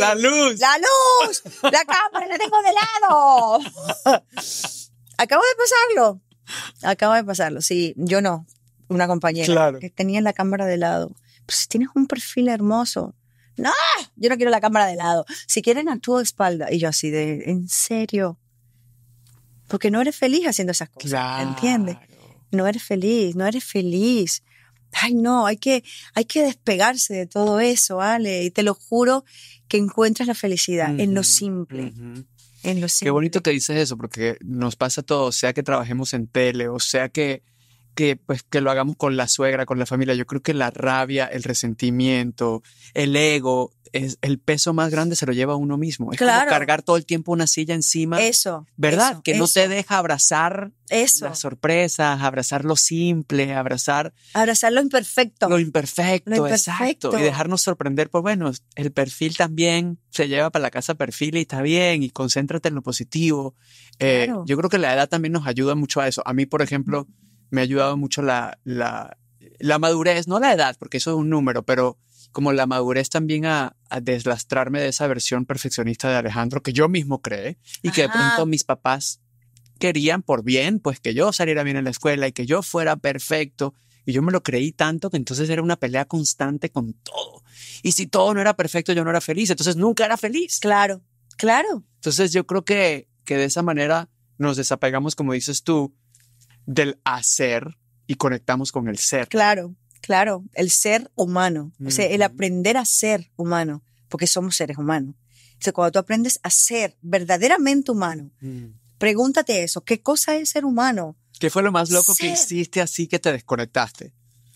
La cámara la tengo de lado. Acabo de pasarlo, sí. Yo no, una compañera que tenía la cámara de lado. Pues tienes un perfil hermoso. No, yo no quiero la cámara de lado. Si quieren, actúo de espalda. Y yo así ¿en serio? Porque no eres feliz haciendo esas cosas, claro. ¿Entiendes? No eres feliz. Ay, no, hay que despegarse de todo eso, Ale. Y te lo juro que encuentras la felicidad en lo simple. En lo simple. Qué bonito que dices eso, porque nos pasa a todos, sea que trabajemos en tele, o sea que lo hagamos con la suegra, con la familia. Yo creo que la rabia, el resentimiento, el ego, el peso más grande se lo lleva uno mismo. Es Claro. como cargar todo el tiempo una silla encima. Eso. ¿Verdad? Eso, que no eso, te deja abrazar Eso. las sorpresas, abrazar lo simple, abrazar Abrazar lo imperfecto. lo imperfecto, Lo imperfecto. exacto. Y dejarnos sorprender por, bueno, el perfil también se lleva para la casa perfil y está bien, y concéntrate en lo positivo. Claro. Yo creo que la edad también nos ayuda mucho a eso. A mí, por ejemplo, me ha ayudado mucho la madurez, no la edad, porque eso es un número, pero como la madurez también a deslastrarme de esa versión perfeccionista de Alejandro que yo mismo creé y que de Ajá. pronto mis papás querían por bien, pues que yo saliera bien en la escuela y que yo fuera perfecto. Y yo me lo creí tanto que entonces era una pelea constante con todo. Y si todo no era perfecto, yo no era feliz. Entonces nunca era feliz. Claro, claro. Entonces yo creo que de esa manera nos desapegamos, como dices tú, del hacer y conectamos con el ser. Claro, claro, el ser humano, o sea, el Ujú. aprender a ser humano, porque somos seres humanos. O sea, cuando tú aprendes a ser verdaderamente humano, pregúntate eso, ¿qué cosa es ser humano? ¿Qué fue lo más loco que Ser. hiciste así que te desconectaste?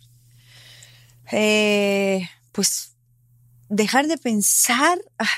Pues dejar de pensar,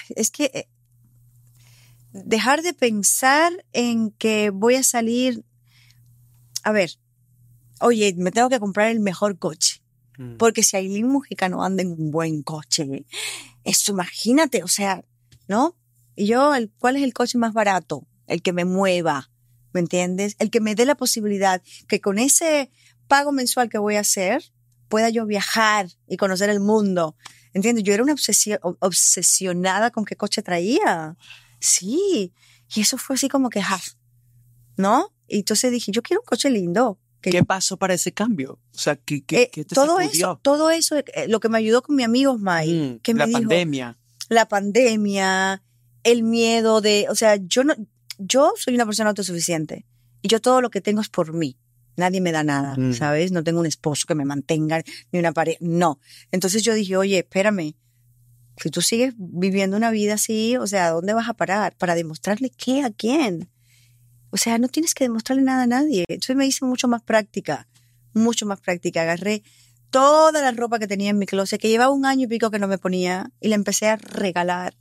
dejar de pensar en que voy a salir, a ver, oye, me tengo que comprar el mejor coche. Porque si Ailín Mujica no anda en un buen coche, eso imagínate, o sea, ¿no? Y yo, ¿cuál es el coche más barato? El que me mueva, ¿me entiendes? El que me dé la posibilidad que con ese pago mensual que voy a hacer, pueda yo viajar y conocer el mundo, ¿entiendes? Yo era una obsesionada con qué coche traía. Sí, y eso fue así como que, ¿no? Y entonces dije, yo quiero un coche lindo. ¿Qué pasó para ese cambio? O sea, ¿qué te sacudió? Todo eso, lo que me ayudó con mi amigo Osmay, que me La dijo, pandemia. la pandemia, el miedo de, o sea, yo soy una persona autosuficiente y yo todo lo que tengo es por mí. Nadie me da nada, ¿sabes? No tengo un esposo que me mantenga, ni una pareja, no. Entonces yo dije, oye, espérame, si tú sigues viviendo una vida así, o sea, ¿a dónde vas a parar? ¿Para demostrarle qué a quién? O sea, no tienes que demostrarle nada a nadie. Entonces me hice mucho más práctica. Agarré toda la ropa que tenía en mi closet, que llevaba 1 año y pico que no me ponía, y la empecé a regalar.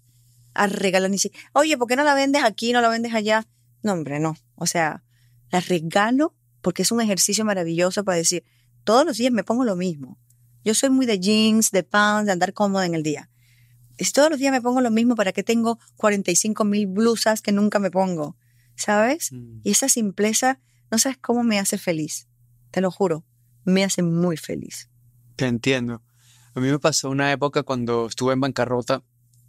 Oye, ¿por qué no la vendes aquí, no la vendes allá? No, hombre, no. O sea, la regalo porque es un ejercicio maravilloso para decir, todos los días me pongo lo mismo. Yo soy muy de jeans, de pants, de andar cómoda en el día. Y todos los días me pongo lo mismo, ¿para qué tengo 45,000 blusas que nunca me pongo? ¿Sabes? Y esa simpleza, no sabes cómo me hace feliz. Te lo juro, me hace muy feliz. Te entiendo. A mí me pasó una época cuando estuve en bancarrota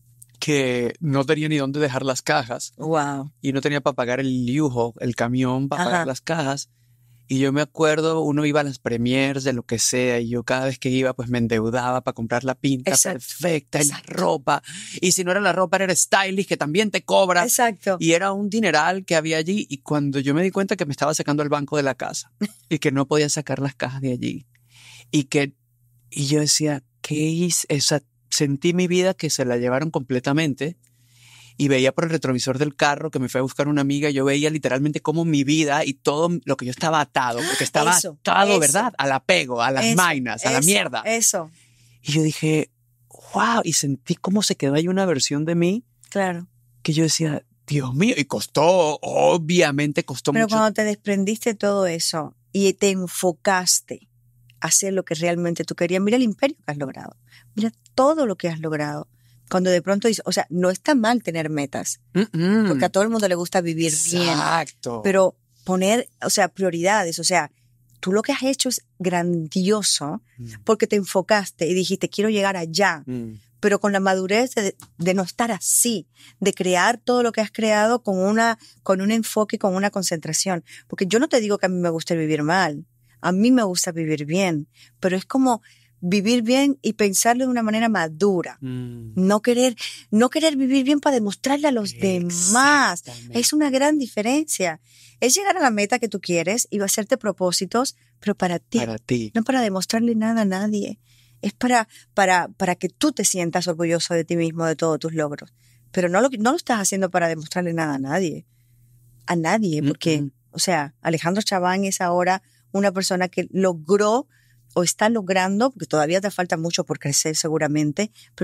que no tenía ni dónde dejar las cajas. Wow. Y no tenía para pagar el lujo, el camión para pagar las cajas. Y yo me acuerdo, uno iba a las premiers de lo que sea, y yo cada vez que iba, pues me endeudaba para comprar la pinta perfecta y la ropa. Y si no era la ropa, era el stylist que también te cobra. Exacto. Y era un dineral que había allí. Y cuando yo me di cuenta que me estaba sacando el banco de la casa y que no podía sacar las cajas de allí, y yo decía, ¿qué hice? O sea, sentí mi vida que se la llevaron completamente. Y veía por el retrovisor del carro que me fue a buscar una amiga, yo veía literalmente cómo mi vida y todo lo que yo estaba atado, porque estaba atado, ¿verdad? Al apego, a las mainas, a la mierda. Eso. Y yo dije, wow, y sentí cómo se quedó ahí una versión de mí. Claro. Que yo decía, Dios mío, y costó, obviamente costó mucho. Pero cuando te desprendiste de todo eso y te enfocaste a hacer lo que realmente tú querías, mira el imperio que has logrado, mira todo lo que has logrado. Cuando de pronto dices, o sea, no está mal tener metas, porque a todo el mundo le gusta vivir bien. Exacto. Pero poner, o sea, prioridades, o sea, tú lo que has hecho es grandioso porque te enfocaste y dijiste, quiero llegar allá, pero con la madurez de no estar así, de crear todo lo que has creado con un enfoque y con una concentración. Porque yo no te digo que a mí me gusta vivir mal, a mí me gusta vivir bien, pero es como vivir bien y pensarlo de una manera madura. No querer vivir bien para demostrarle a los demás. Es una gran diferencia. Es llegar a la meta que tú quieres y hacerte propósitos, pero para ti. Para ti. No para demostrarle nada a nadie. Es para que tú te sientas orgulloso de ti mismo, de todos tus logros. Pero no lo estás haciendo para demostrarle nada a nadie. A nadie, porque, o sea, Alejandro Chaván es ahora una persona que logró o está logrando, porque todavía te falta mucho por crecer seguramente, pero lo que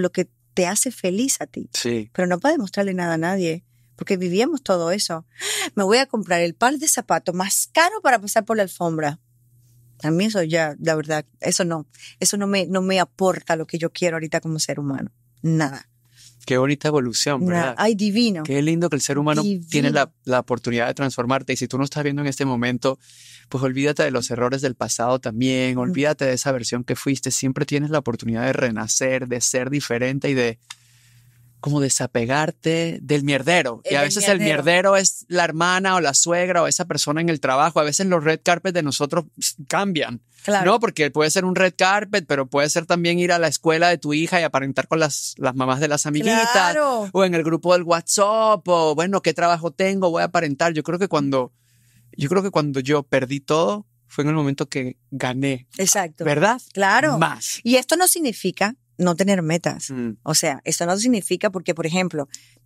te hace feliz a ti. Sí. Pero no para demostrarle nada a nadie, porque vivíamos todo eso. Me voy a comprar el par de zapatos más caro para pasar por la alfombra. A mí eso ya, la verdad, eso no me aporta lo que yo quiero ahorita como ser humano. Nada. Qué bonita evolución, ¿verdad? Nada. Ay, divino. Qué lindo que el ser humano Divino. tiene la oportunidad de transformarte. Y si tú no estás viendo en este momento, pues olvídate de los errores del pasado también. Olvídate de esa versión que fuiste. Siempre tienes la oportunidad de renacer, de ser diferente y de como desapegarte del mierdero. Y a veces el mierdero es la hermana o la suegra o esa persona en el trabajo. A veces los red carpet de nosotros cambian. Claro. No, porque puede ser un red carpet, pero puede ser también ir a la escuela de tu hija y aparentar con las mamás de las amiguitas. Claro. O en el grupo del WhatsApp. O bueno, ¿qué trabajo tengo? Voy a aparentar. Yo creo que cuando yo perdí todo, fue en el momento que gané. Exacto. ¿Verdad? Claro. Más. Y esto no significa no tener metas. Mm. O sea, esto no significa porque, por ejemplo,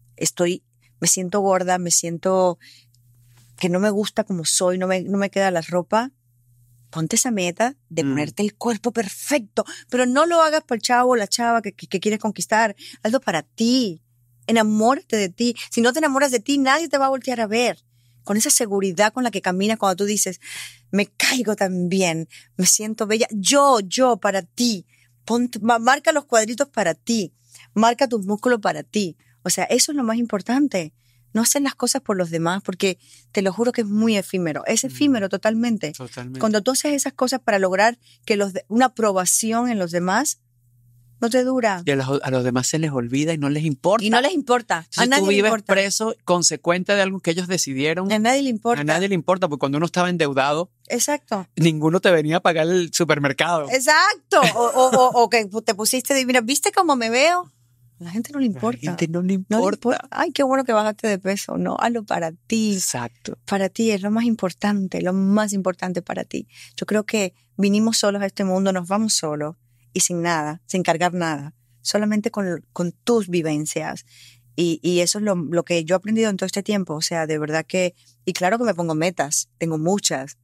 me siento gorda, me siento que no me gusta como soy, no me queda la ropa. Ponte esa meta de ponerte el cuerpo perfecto, pero no lo hagas para el chavo o la chava que quieres conquistar. Hazlo para ti. Enamórate de ti. Si no te enamoras de ti, nadie te va a voltear a ver. Con esa seguridad con la que caminas cuando tú dices, me caigo tan bien, me siento bella. Yo, para ti. Marca los cuadritos para ti. Marca tus músculos para ti. O sea, eso es lo más importante. No hacer las cosas por los demás, porque te lo juro que es muy efímero. Es efímero totalmente. Totalmente. Cuando tú haces esas cosas para lograr que una aprobación en los demás, no te dura. Y a los demás se les olvida y no les importa. Y no les importa. Entonces, A nadie tú le vives importa. preso, consecuente de algo que ellos decidieron. A nadie le importa. A nadie le importa, porque cuando uno estaba endeudado, Exacto. ninguno te venía a pagar el supermercado. Exacto. O que te pusiste divina. ¿Viste cómo me veo? A la gente no le importa. A la gente no le No le importa. Ay, qué bueno que bajaste de peso. No, hazlo para ti. Exacto. Para ti es lo más importante para ti. Yo creo que vinimos solos a este mundo, nos vamos solos y sin nada, sin cargar nada, solamente con tus vivencias. Y eso es lo que yo he aprendido en todo este tiempo. O sea, de verdad que, y claro que me pongo metas, tengo muchas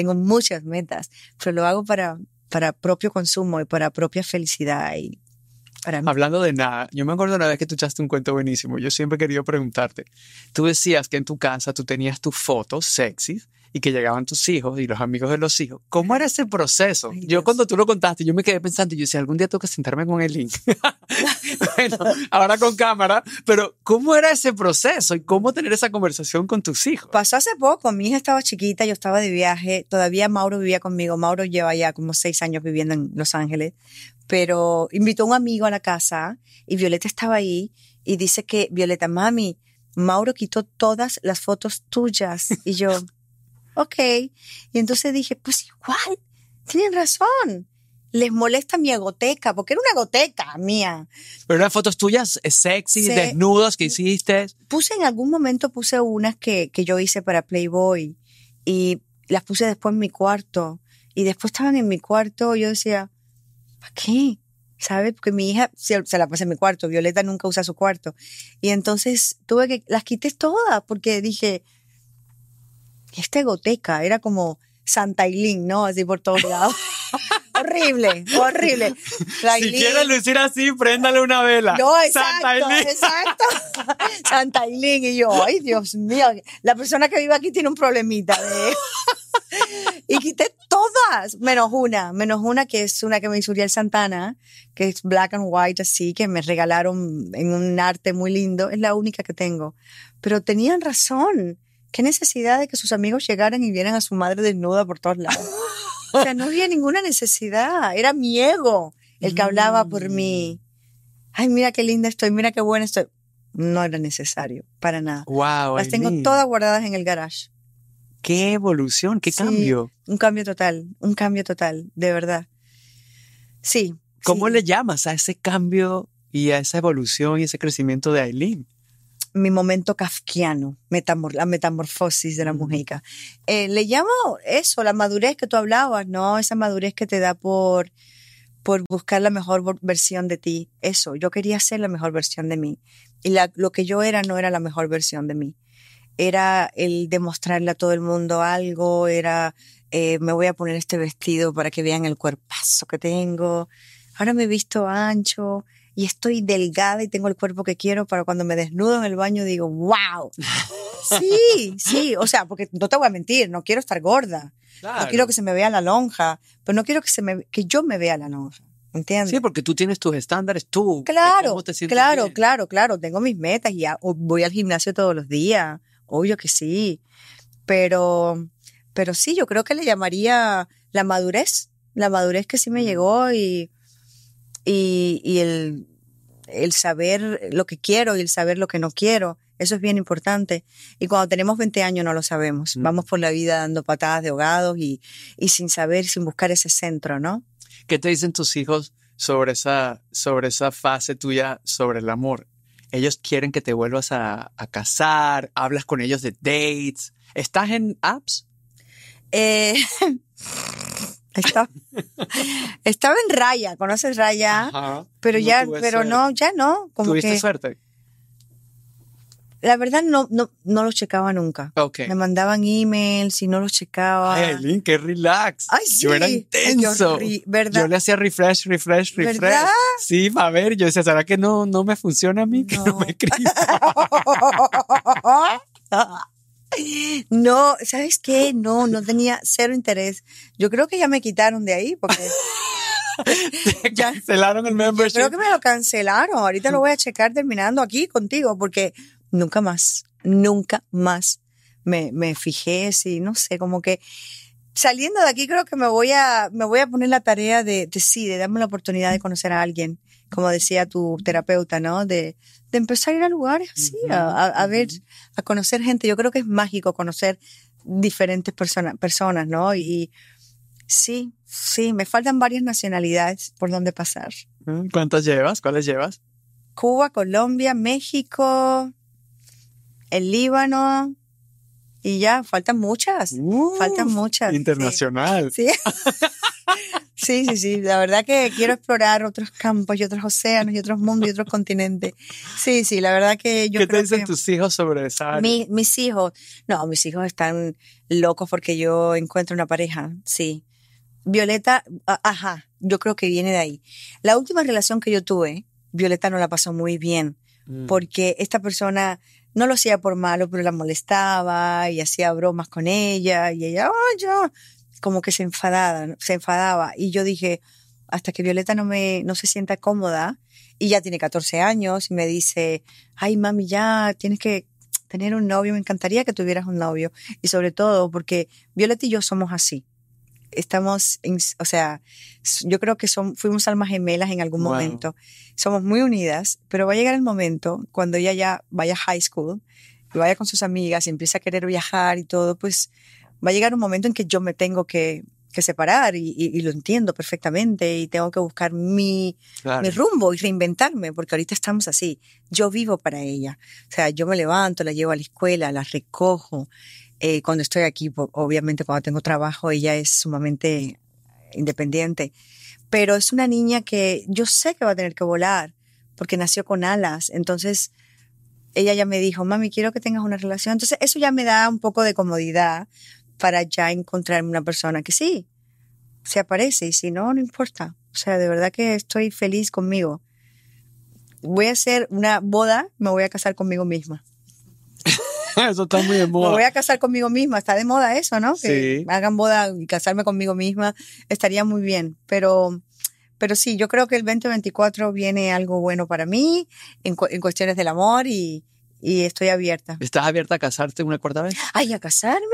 metas, pero lo hago para propio consumo y para propia felicidad y para mí. Hablando de nada, yo me acuerdo una vez que tú echaste un cuento buenísimo. Yo siempre he querido preguntarte. Tú decías que en tu casa tú tenías tus fotos sexys y que llegaban tus hijos y los amigos de los hijos. ¿Cómo era ese proceso? Ay, Yo Dios. cuando tú lo contaste, yo me quedé pensando y yo decía, algún día tengo que sentarme con el link. Bueno, ahora con cámara, pero ¿cómo era ese proceso y cómo tener esa conversación con tus hijos? Pasó hace poco, mi hija estaba chiquita, yo estaba de viaje, todavía Mauro vivía conmigo, Mauro lleva ya como 6 años viviendo en Los Ángeles, pero invitó a un amigo a la casa y Violeta estaba ahí y dice que, Violeta, mami, Mauro quitó todas las fotos tuyas y yo, ok, y entonces dije, pues igual, tienen razón. Les molesta mi agoteca, porque era una agoteca mía. Pero eran fotos tuyas sexy, Sí. desnudos que hiciste. En algún momento puse unas que yo hice para Playboy y las puse después en mi cuarto y después estaban en mi cuarto y yo decía, ¿para qué? ¿Sabes? Porque mi hija se la pasa en mi cuarto, Violeta nunca usa su cuarto y entonces las quité todas porque dije, esta agoteca era como Santa Eileen, ¿no? Así por todos lados. Horrible. La Si Eileen. quieres lucir así, préndale una vela. No, Santa Eileen. exacto. Santa Eileen y yo, ay Dios mío, la persona que vive aquí tiene un problemita de... Y quité todas, menos una que es una que me hizo Uriel Santana, que es black and white así, que me regalaron en un arte muy lindo, es la única que tengo. Pero tenían razón, qué necesidad de que sus amigos llegaran y vieran a su madre desnuda por todos lados. O sea, no había ninguna necesidad, era mi ego el que hablaba por mí. Ay, mira qué linda estoy, mira qué buena estoy. No era necesario, para nada. Wow, Las tengo Eileen. todas guardadas en el garage. Qué evolución, qué Sí, cambio. un cambio total, de verdad. Sí. ¿Cómo sí. le llamas a ese cambio y a esa evolución y ese crecimiento de Eileen? Mi momento kafkiano, la metamorfosis de la mujica. Le llamo eso, la madurez que tú hablabas, ¿no? Esa madurez que te da por buscar la mejor versión de ti. Eso, yo quería ser la mejor versión de mí. Y lo que yo era no era la mejor versión de mí. Era el demostrarle a todo el mundo algo, era me voy a poner este vestido para que vean el cuerpazo que tengo. Ahora me he visto ancho, y estoy delgada y tengo el cuerpo que quiero, pero cuando me desnudo en el baño digo, wow. Sí, o sea, porque no te voy a mentir, no quiero estar gorda. Claro. No quiero que se me vea la lonja, pero no quiero que yo me vea la lonja. ¿Entiendes? Sí, porque tú tienes tus estándares, tú. Claro, ¿Cómo te sientes claro, bien? claro. Tengo mis metas y voy al gimnasio todos los días. Obvio que sí. Pero sí, yo creo que le llamaría la madurez. La madurez que sí me llegó y el saber lo que quiero y el saber lo que no quiero. Eso es bien importante. Y cuando tenemos 20 años no lo sabemos. Vamos por la vida dando patadas de ahogados y sin saber, sin buscar ese centro, ¿no? ¿Qué te dicen tus hijos sobre esa fase tuya sobre el amor? Ellos quieren que te vuelvas a casar, hablas con ellos de dates. ¿Estás en apps? Estaba en Raya, ¿conoces Raya? Ajá. Pero No ya, tuve pero suerte. no, ya no. Como ¿Tuviste que suerte? la verdad no los checaba nunca. Ok. Me mandaban emails y no los checaba. Ay, Aileen, qué relax. Ay, sí. Yo era Ay, intenso. ¿verdad? Yo le hacía refresh. ¿Verdad? Sí, a ver, yo decía, ¿será que no me funciona a mí? Que no me escriba. No, ¿sabes qué? No tenía cero interés. Yo creo que ya me quitaron de ahí porque ya Cancelaron el membership. creo que me lo cancelaron. Ahorita lo voy a checar terminando aquí contigo porque nunca más me fijé, sí, no sé, como que saliendo de aquí creo que me voy a poner la tarea de darme la oportunidad de conocer a alguien, como decía tu terapeuta, ¿no? De empezar a ir a lugares así, a ver, a conocer gente. Yo creo que es mágico conocer diferentes personas, ¿no? Y sí, me faltan varias nacionalidades por donde pasar. ¿Cuántas llevas? ¿Cuáles llevas? Cuba, Colombia, México, el Líbano, y ya, faltan muchas. Internacional. Sí. Sí. La verdad que quiero explorar otros campos y otros océanos y otros mundos y otros continentes. Sí, la verdad que yo ¿Qué creo te dicen que tus hijos sobre esa área? mis hijos están locos porque yo encuentro una pareja, sí. Violeta, yo creo que viene de ahí. La última relación que yo tuve, Violeta no la pasó muy bien porque esta persona no lo hacía por malo, pero la molestaba y hacía bromas con ella y ella, como que se enfadaba. Y yo dije, hasta que Violeta no se sienta cómoda, y ya tiene 14 años, y me dice, ay mami, ya tienes que tener un novio, me encantaría que tuvieras un novio. Y sobre todo porque Violeta y yo somos así. O sea, yo creo que fuimos almas gemelas en algún momento. Somos muy unidas, pero va a llegar el momento cuando ella ya vaya a high school y vaya con sus amigas y empiece a querer viajar y todo, pues va a llegar un momento en que yo me tengo que separar y lo entiendo perfectamente y tengo que buscar mi rumbo y reinventarme, porque ahorita estamos así. Yo vivo para ella. O sea, yo me levanto, la llevo a la escuela, la recojo. Cuando estoy aquí, obviamente cuando tengo trabajo, ella es sumamente independiente. Pero es una niña que yo sé que va a tener que volar porque nació con alas. Entonces, ella ya me dijo, mami, quiero que tengas una relación. Entonces, eso ya me da un poco de comodidad para ya encontrarme una persona que sí, se aparece y si no, no importa. O sea, de verdad que estoy feliz conmigo. Voy a hacer una boda, me voy a casar conmigo misma. Eso está muy de moda. Me voy a casar conmigo misma, está de moda eso, ¿no? Sí. Que hagan boda y casarme conmigo misma, estaría muy bien. Pero sí, yo creo que el 2024 viene algo bueno para mí en cuestiones del amor y estoy abierta. ¿Estás abierta a casarte una cuarta vez? Ay, ¿a casarme?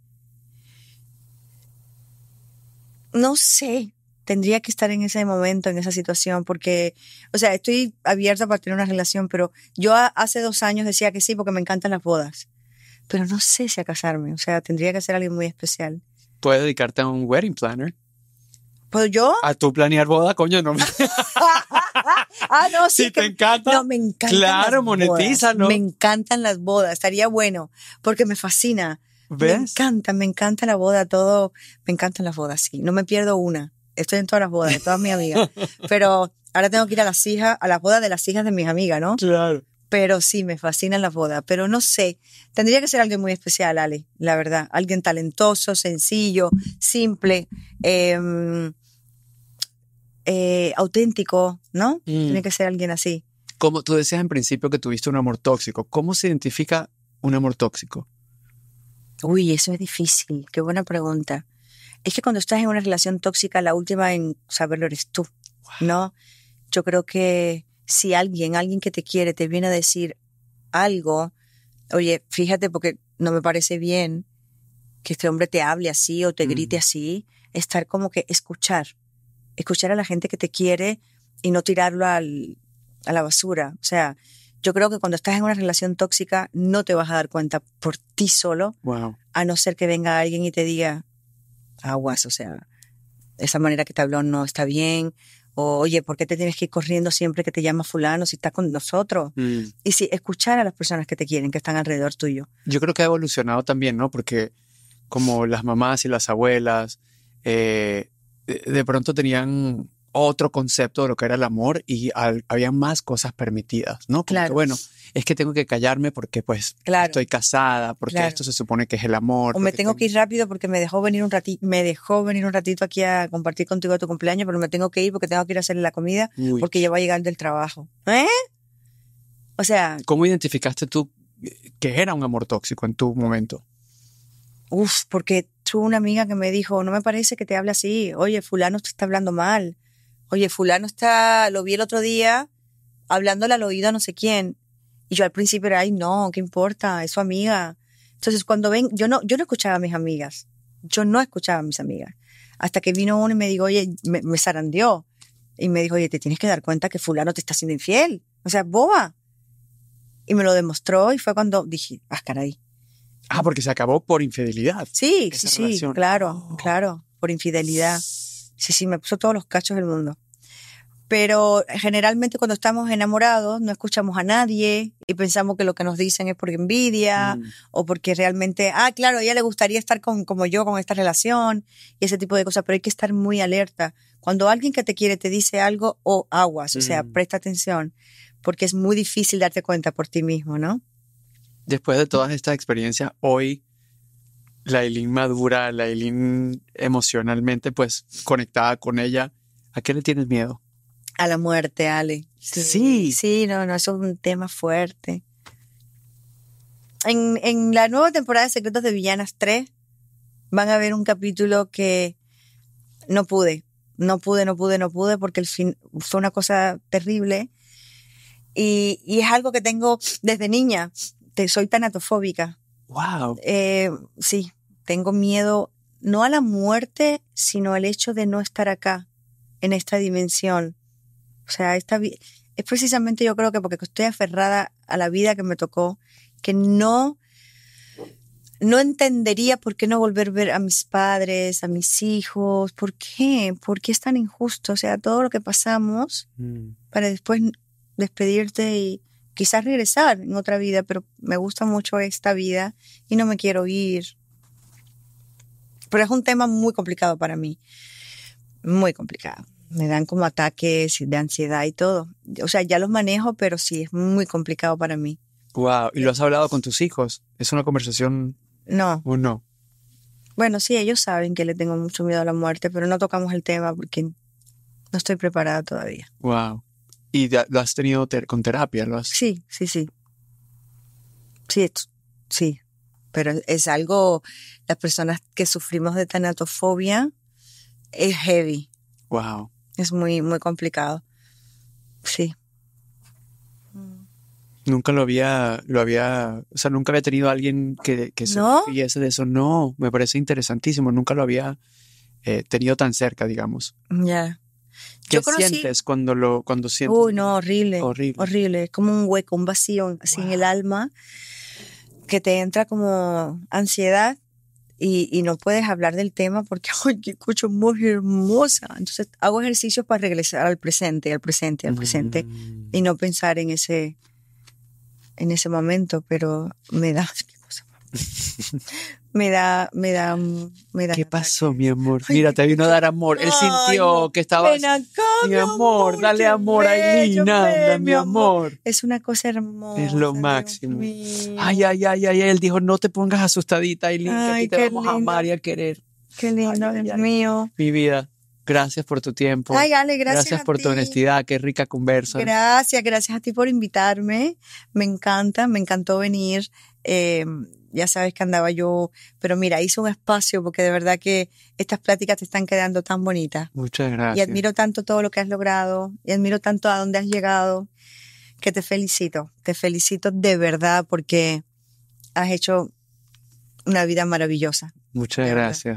No sé, tendría que estar en ese momento, en esa situación, porque, o sea, estoy abierta para tener una relación, pero yo hace 2 años decía que sí porque me encantan las bodas, pero no sé si a casarme, o sea, tendría que ser alguien muy especial. Puedes dedicarte a un wedding planner. ¿Puedo yo? A tú planear boda, coño, no me... No, sí. Si te encanta. No, me encantan. Claro, las bodas. monetízalo. Me encantan las bodas, estaría bueno, porque me fascina. ¿Ves? Me encanta la boda, todo. Me encantan las bodas, sí. No me pierdo una. Estoy en todas las bodas de todas mis amigas. Pero ahora tengo que ir a las bodas de las hijas de mis amigas, ¿no? Claro. Pero sí, me fascinan las bodas. Pero no sé, tendría que ser alguien muy especial, Ale, la verdad. Alguien talentoso, sencillo, simple. auténtico, ¿no? Tiene que ser alguien así. Como tú decías en principio que tuviste un amor tóxico, ¿cómo se identifica un amor tóxico? Uy, eso es difícil. Qué buena pregunta. Es que cuando estás en una relación tóxica, la última en saberlo eres tú, ¿no? Yo creo que si alguien que te quiere, te viene a decir algo, oye, fíjate porque no me parece bien que este hombre te hable así o te grite así, estar como que escuchar a la gente que te quiere y no tirarlo a la basura. O sea, yo creo que cuando estás en una relación tóxica no te vas a dar cuenta por ti solo, a no ser que venga alguien y te diga, aguas, o sea, esa manera que te habló no está bien, o oye, ¿por qué te tienes que ir corriendo siempre que te llama fulano si estás con nosotros? Y sí, escuchar a las personas que te quieren, que están alrededor tuyo. Yo creo que ha evolucionado también, ¿no? Porque como las mamás y las abuelas de pronto tenían otro concepto de lo que era el amor y había más cosas permitidas, ¿no? Como que, bueno, es que tengo que callarme porque pues estoy casada, porque esto se supone que es el amor. O me tengo que ir rápido porque me dejó venir un ratito aquí a compartir contigo tu cumpleaños, pero me tengo que ir porque tengo que ir a hacerle la comida porque ya va a llegar del trabajo. O sea... ¿Cómo identificaste tú que era un amor tóxico en tu momento? Porque tuve una amiga que me dijo, no me parece que te hable así. Oye, fulano te está hablando mal. Oye, fulano lo vi el otro día hablándole al oído a no sé quién. Y yo al principio era, ay, no, ¿qué importa? Es su amiga. Entonces, cuando ven, yo no escuchaba a mis amigas. Yo no escuchaba a mis amigas. Hasta que vino uno y me dijo, oye, me zarandeó. Y me dijo, oye, te tienes que dar cuenta que fulano te está haciendo infiel. O sea, boba. Y me lo demostró y fue cuando dije, caray. Porque se acabó por infidelidad. Sí, claro, por infidelidad. Sí, me puso todos los cachos del mundo. Pero generalmente cuando estamos enamorados no escuchamos a nadie y pensamos que lo que nos dicen es por envidia o porque realmente, claro, a ella le gustaría estar como yo con esta relación y ese tipo de cosas, pero hay que estar muy alerta. Cuando alguien que te quiere te dice algo, aguas, o sea, presta atención, porque es muy difícil darte cuenta por ti mismo, ¿no? Después de todas estas experiencias, hoy la Aylin madura, la Aylin emocionalmente pues conectada con ella, ¿a qué le tienes miedo? A la muerte, Ale. Sí, no, eso es un tema fuerte. En la nueva temporada de Secretos de Villanas 3 van a ver un capítulo que no pude porque el fin fue una cosa terrible y es algo que tengo desde niña. Soy tanatofóbica. Wow. Sí, tengo miedo no a la muerte, sino al hecho de no estar acá, en esta dimensión. O sea, es precisamente yo creo que porque estoy aferrada a la vida que me tocó, que no entendería por qué no volver a ver a mis padres, a mis hijos. ¿Por qué? ¿Por qué es tan injusto? O sea, todo lo que pasamos para después despedirte y quizás regresar en otra vida, pero me gusta mucho esta vida y no me quiero ir. Pero es un tema muy complicado para mí, muy complicado. Me dan como ataques de ansiedad y todo. O sea, ya los manejo, pero sí, es muy complicado para mí. Wow, ¿y lo has hablado con tus hijos? ¿Es una conversación? No. ¿O no? Bueno, sí, ellos saben que le tengo mucho miedo a la muerte, pero no tocamos el tema porque no estoy preparada todavía. Wow. ¿Y lo has tenido con terapia? Sí. Sí, pero es algo, las personas que sufrimos de tanatofobia es heavy. Wow. Es muy, muy complicado. Sí. Nunca o sea, nunca había tenido a alguien que se sufriese de eso. No, me parece interesantísimo. Nunca lo había tenido tan cerca, digamos. Ya. ¿Qué sientes cuando sientes? Uy, no, horrible. Es como un hueco, un vacío así en el alma que te entra como ansiedad y no puedes hablar del tema porque, ¡ay, qué escucho muy hermosa! Entonces hago ejercicios para regresar al presente y no pensar en ese momento, pero me da... Me da. ¿Qué pasó, mi amor? Mira, te vino a dar amor. Él sintió que estabas. Ven acá, mi amor, dale amor a Aylin, anda, mi amor. Es una cosa hermosa. Es lo máximo. Ay. Él dijo, no te pongas asustadita, Aylin, que a ti te vamos a amar y a querer. Qué lindo, Dios mío. Mi vida. Gracias por tu tiempo. Ay, Ale, gracias Gracias a por ti. tu honestidad. Qué rica conversa. Gracias a ti por invitarme. Me encantó venir. Ya sabes que andaba yo, pero mira, hice un espacio porque de verdad que estas pláticas te están quedando tan bonitas. Muchas Y gracias. admiro tanto todo lo que has logrado y admiro tanto a dónde has llegado que te felicito. Te felicito de verdad porque has hecho una vida maravillosa. Muchas De verdad. gracias.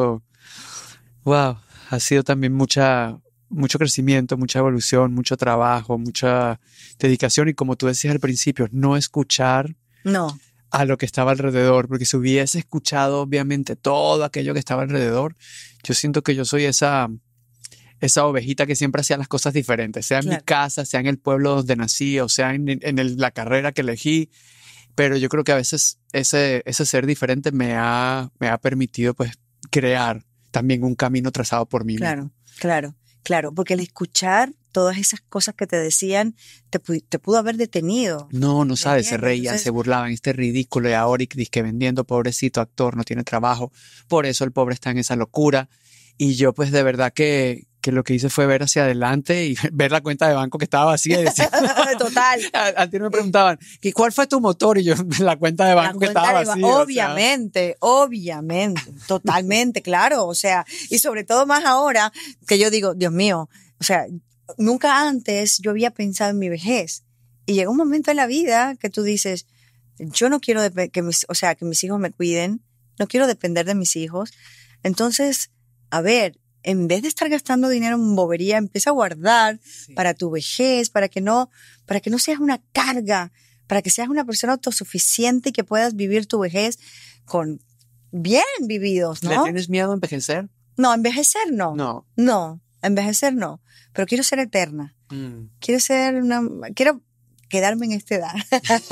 Ha sido también mucho crecimiento, mucha evolución, mucho trabajo, mucha dedicación y como tú decías al principio, no escuchar No, a lo que estaba alrededor, porque si hubiese escuchado obviamente todo aquello que estaba alrededor, yo siento que yo soy esa ovejita que siempre hacía las cosas diferentes, sea en mi Claro. casa, sea en el pueblo donde nací, o sea la carrera que elegí, pero yo creo que a veces ese ser diferente me ha permitido pues crear también un camino trazado por mí mismo. Claro, porque el escuchar todas esas cosas que te decían te pudo haber detenido. No sabes, se ¿Entiendes? reían, Entonces- se burlaban, este ridículo y ahora que vendiendo, pobrecito actor, no tiene trabajo, por eso el pobre está en esa locura. Y yo pues de verdad que lo que hice fue ver hacia adelante y ver la cuenta de banco que estaba vacía y decir, Total. al tiro me preguntaban, ¿y cuál fue tu motor? Y yo, la cuenta de banco que cuenta estaba de vacía. o sea, obviamente, totalmente, claro. O sea, y sobre todo más ahora que yo digo, Dios mío, o sea, nunca antes yo había pensado en mi vejez. Y llega un momento en la vida que tú dices, yo no quiero que mis hijos me cuiden, no quiero depender de mis hijos. Entonces, a ver, en vez de estar gastando dinero en bobería, empieza a guardar sí. para tu vejez, para que no seas una carga, para que seas una persona autosuficiente y que puedas vivir tu vejez con bien vividos, ¿Le ¿no? tienes miedo a envejecer? No, envejecer no. No. No, envejecer no. Pero quiero ser eterna. Mm. Quiero quedarme en esta edad.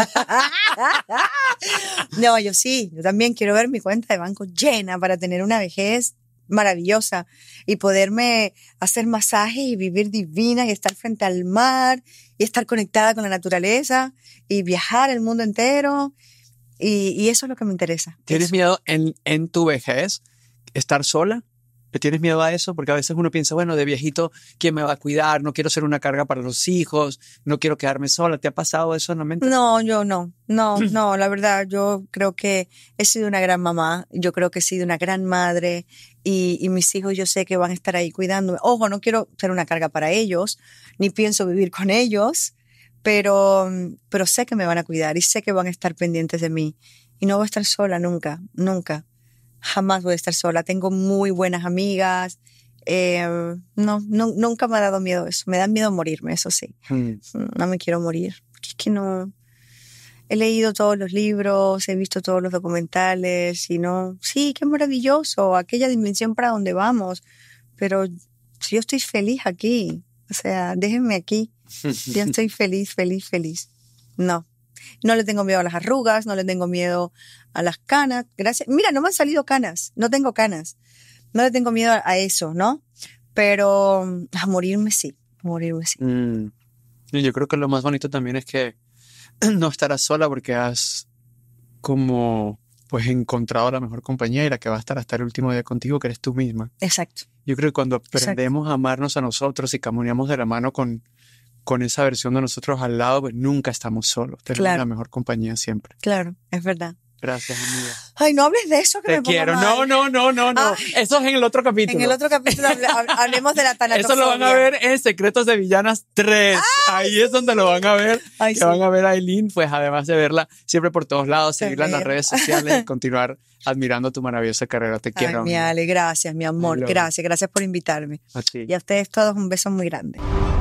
No, yo también quiero ver mi cuenta de banco llena para tener una vejez maravillosa y poderme hacer masajes y vivir divina y estar frente al mar y estar conectada con la naturaleza y viajar el mundo entero y eso es lo que me interesa. ¿Tienes Eso. miedo en tu vejez estar sola? ¿Le tienes miedo a eso? Porque a veces uno piensa, bueno, de viejito, ¿quién me va a cuidar? No quiero ser una carga para los hijos, no quiero quedarme sola. ¿Te ha pasado eso en la mente? No, yo no, la verdad, yo creo que he sido una gran mamá, yo creo que he sido una gran madre y mis hijos yo sé que van a estar ahí cuidándome. Ojo, no quiero ser una carga para ellos, ni pienso vivir con ellos, pero sé que me van a cuidar y sé que van a estar pendientes de mí y no voy a estar sola nunca, jamás voy a estar sola. Tengo muy buenas amigas, nunca me ha dado miedo eso, me da miedo morirme, eso sí. No me quiero morir, porque es que no. He leído todos los libros, he visto todos los documentales y no. Sí, qué maravilloso, aquella dimensión para donde vamos, pero yo estoy feliz aquí, o sea, déjenme aquí. Yo estoy feliz. No le tengo miedo a las arrugas, no le tengo miedo a las canas. Gracias. Mira, no me han salido canas, no tengo canas. No le tengo miedo a eso, ¿no? Pero a morirme sí. Y yo creo que lo más bonito también es que no estarás sola porque has como pues encontrado la mejor compañía y la que va a estar hasta el último día contigo, que eres tú misma. Exacto. Yo creo que cuando aprendemos a amarnos a nosotros y caminamos de la mano con esa versión de nosotros al lado, pues nunca estamos solos. Tenemos Claro. la mejor compañía siempre. Claro, es verdad. Gracias, amiga. Ay, no hables de eso que Te me pongo quiero. mal. No. Ah. Eso es en el otro capítulo. En el otro capítulo hablemos de la tanatofobia. Eso lo van a ver en Secretos de Villanas 3. Ahí es donde lo van a ver. Ay, que sí. van a ver a Aileen, pues además de verla siempre por todos lados, seguirla en las Tremendo. redes sociales y continuar admirando tu maravillosa carrera. Te quiero. Ay, mi amiga. Ale, gracias, mi amor. I love you. Gracias por invitarme. A ti. Y a ustedes todos un beso muy grande.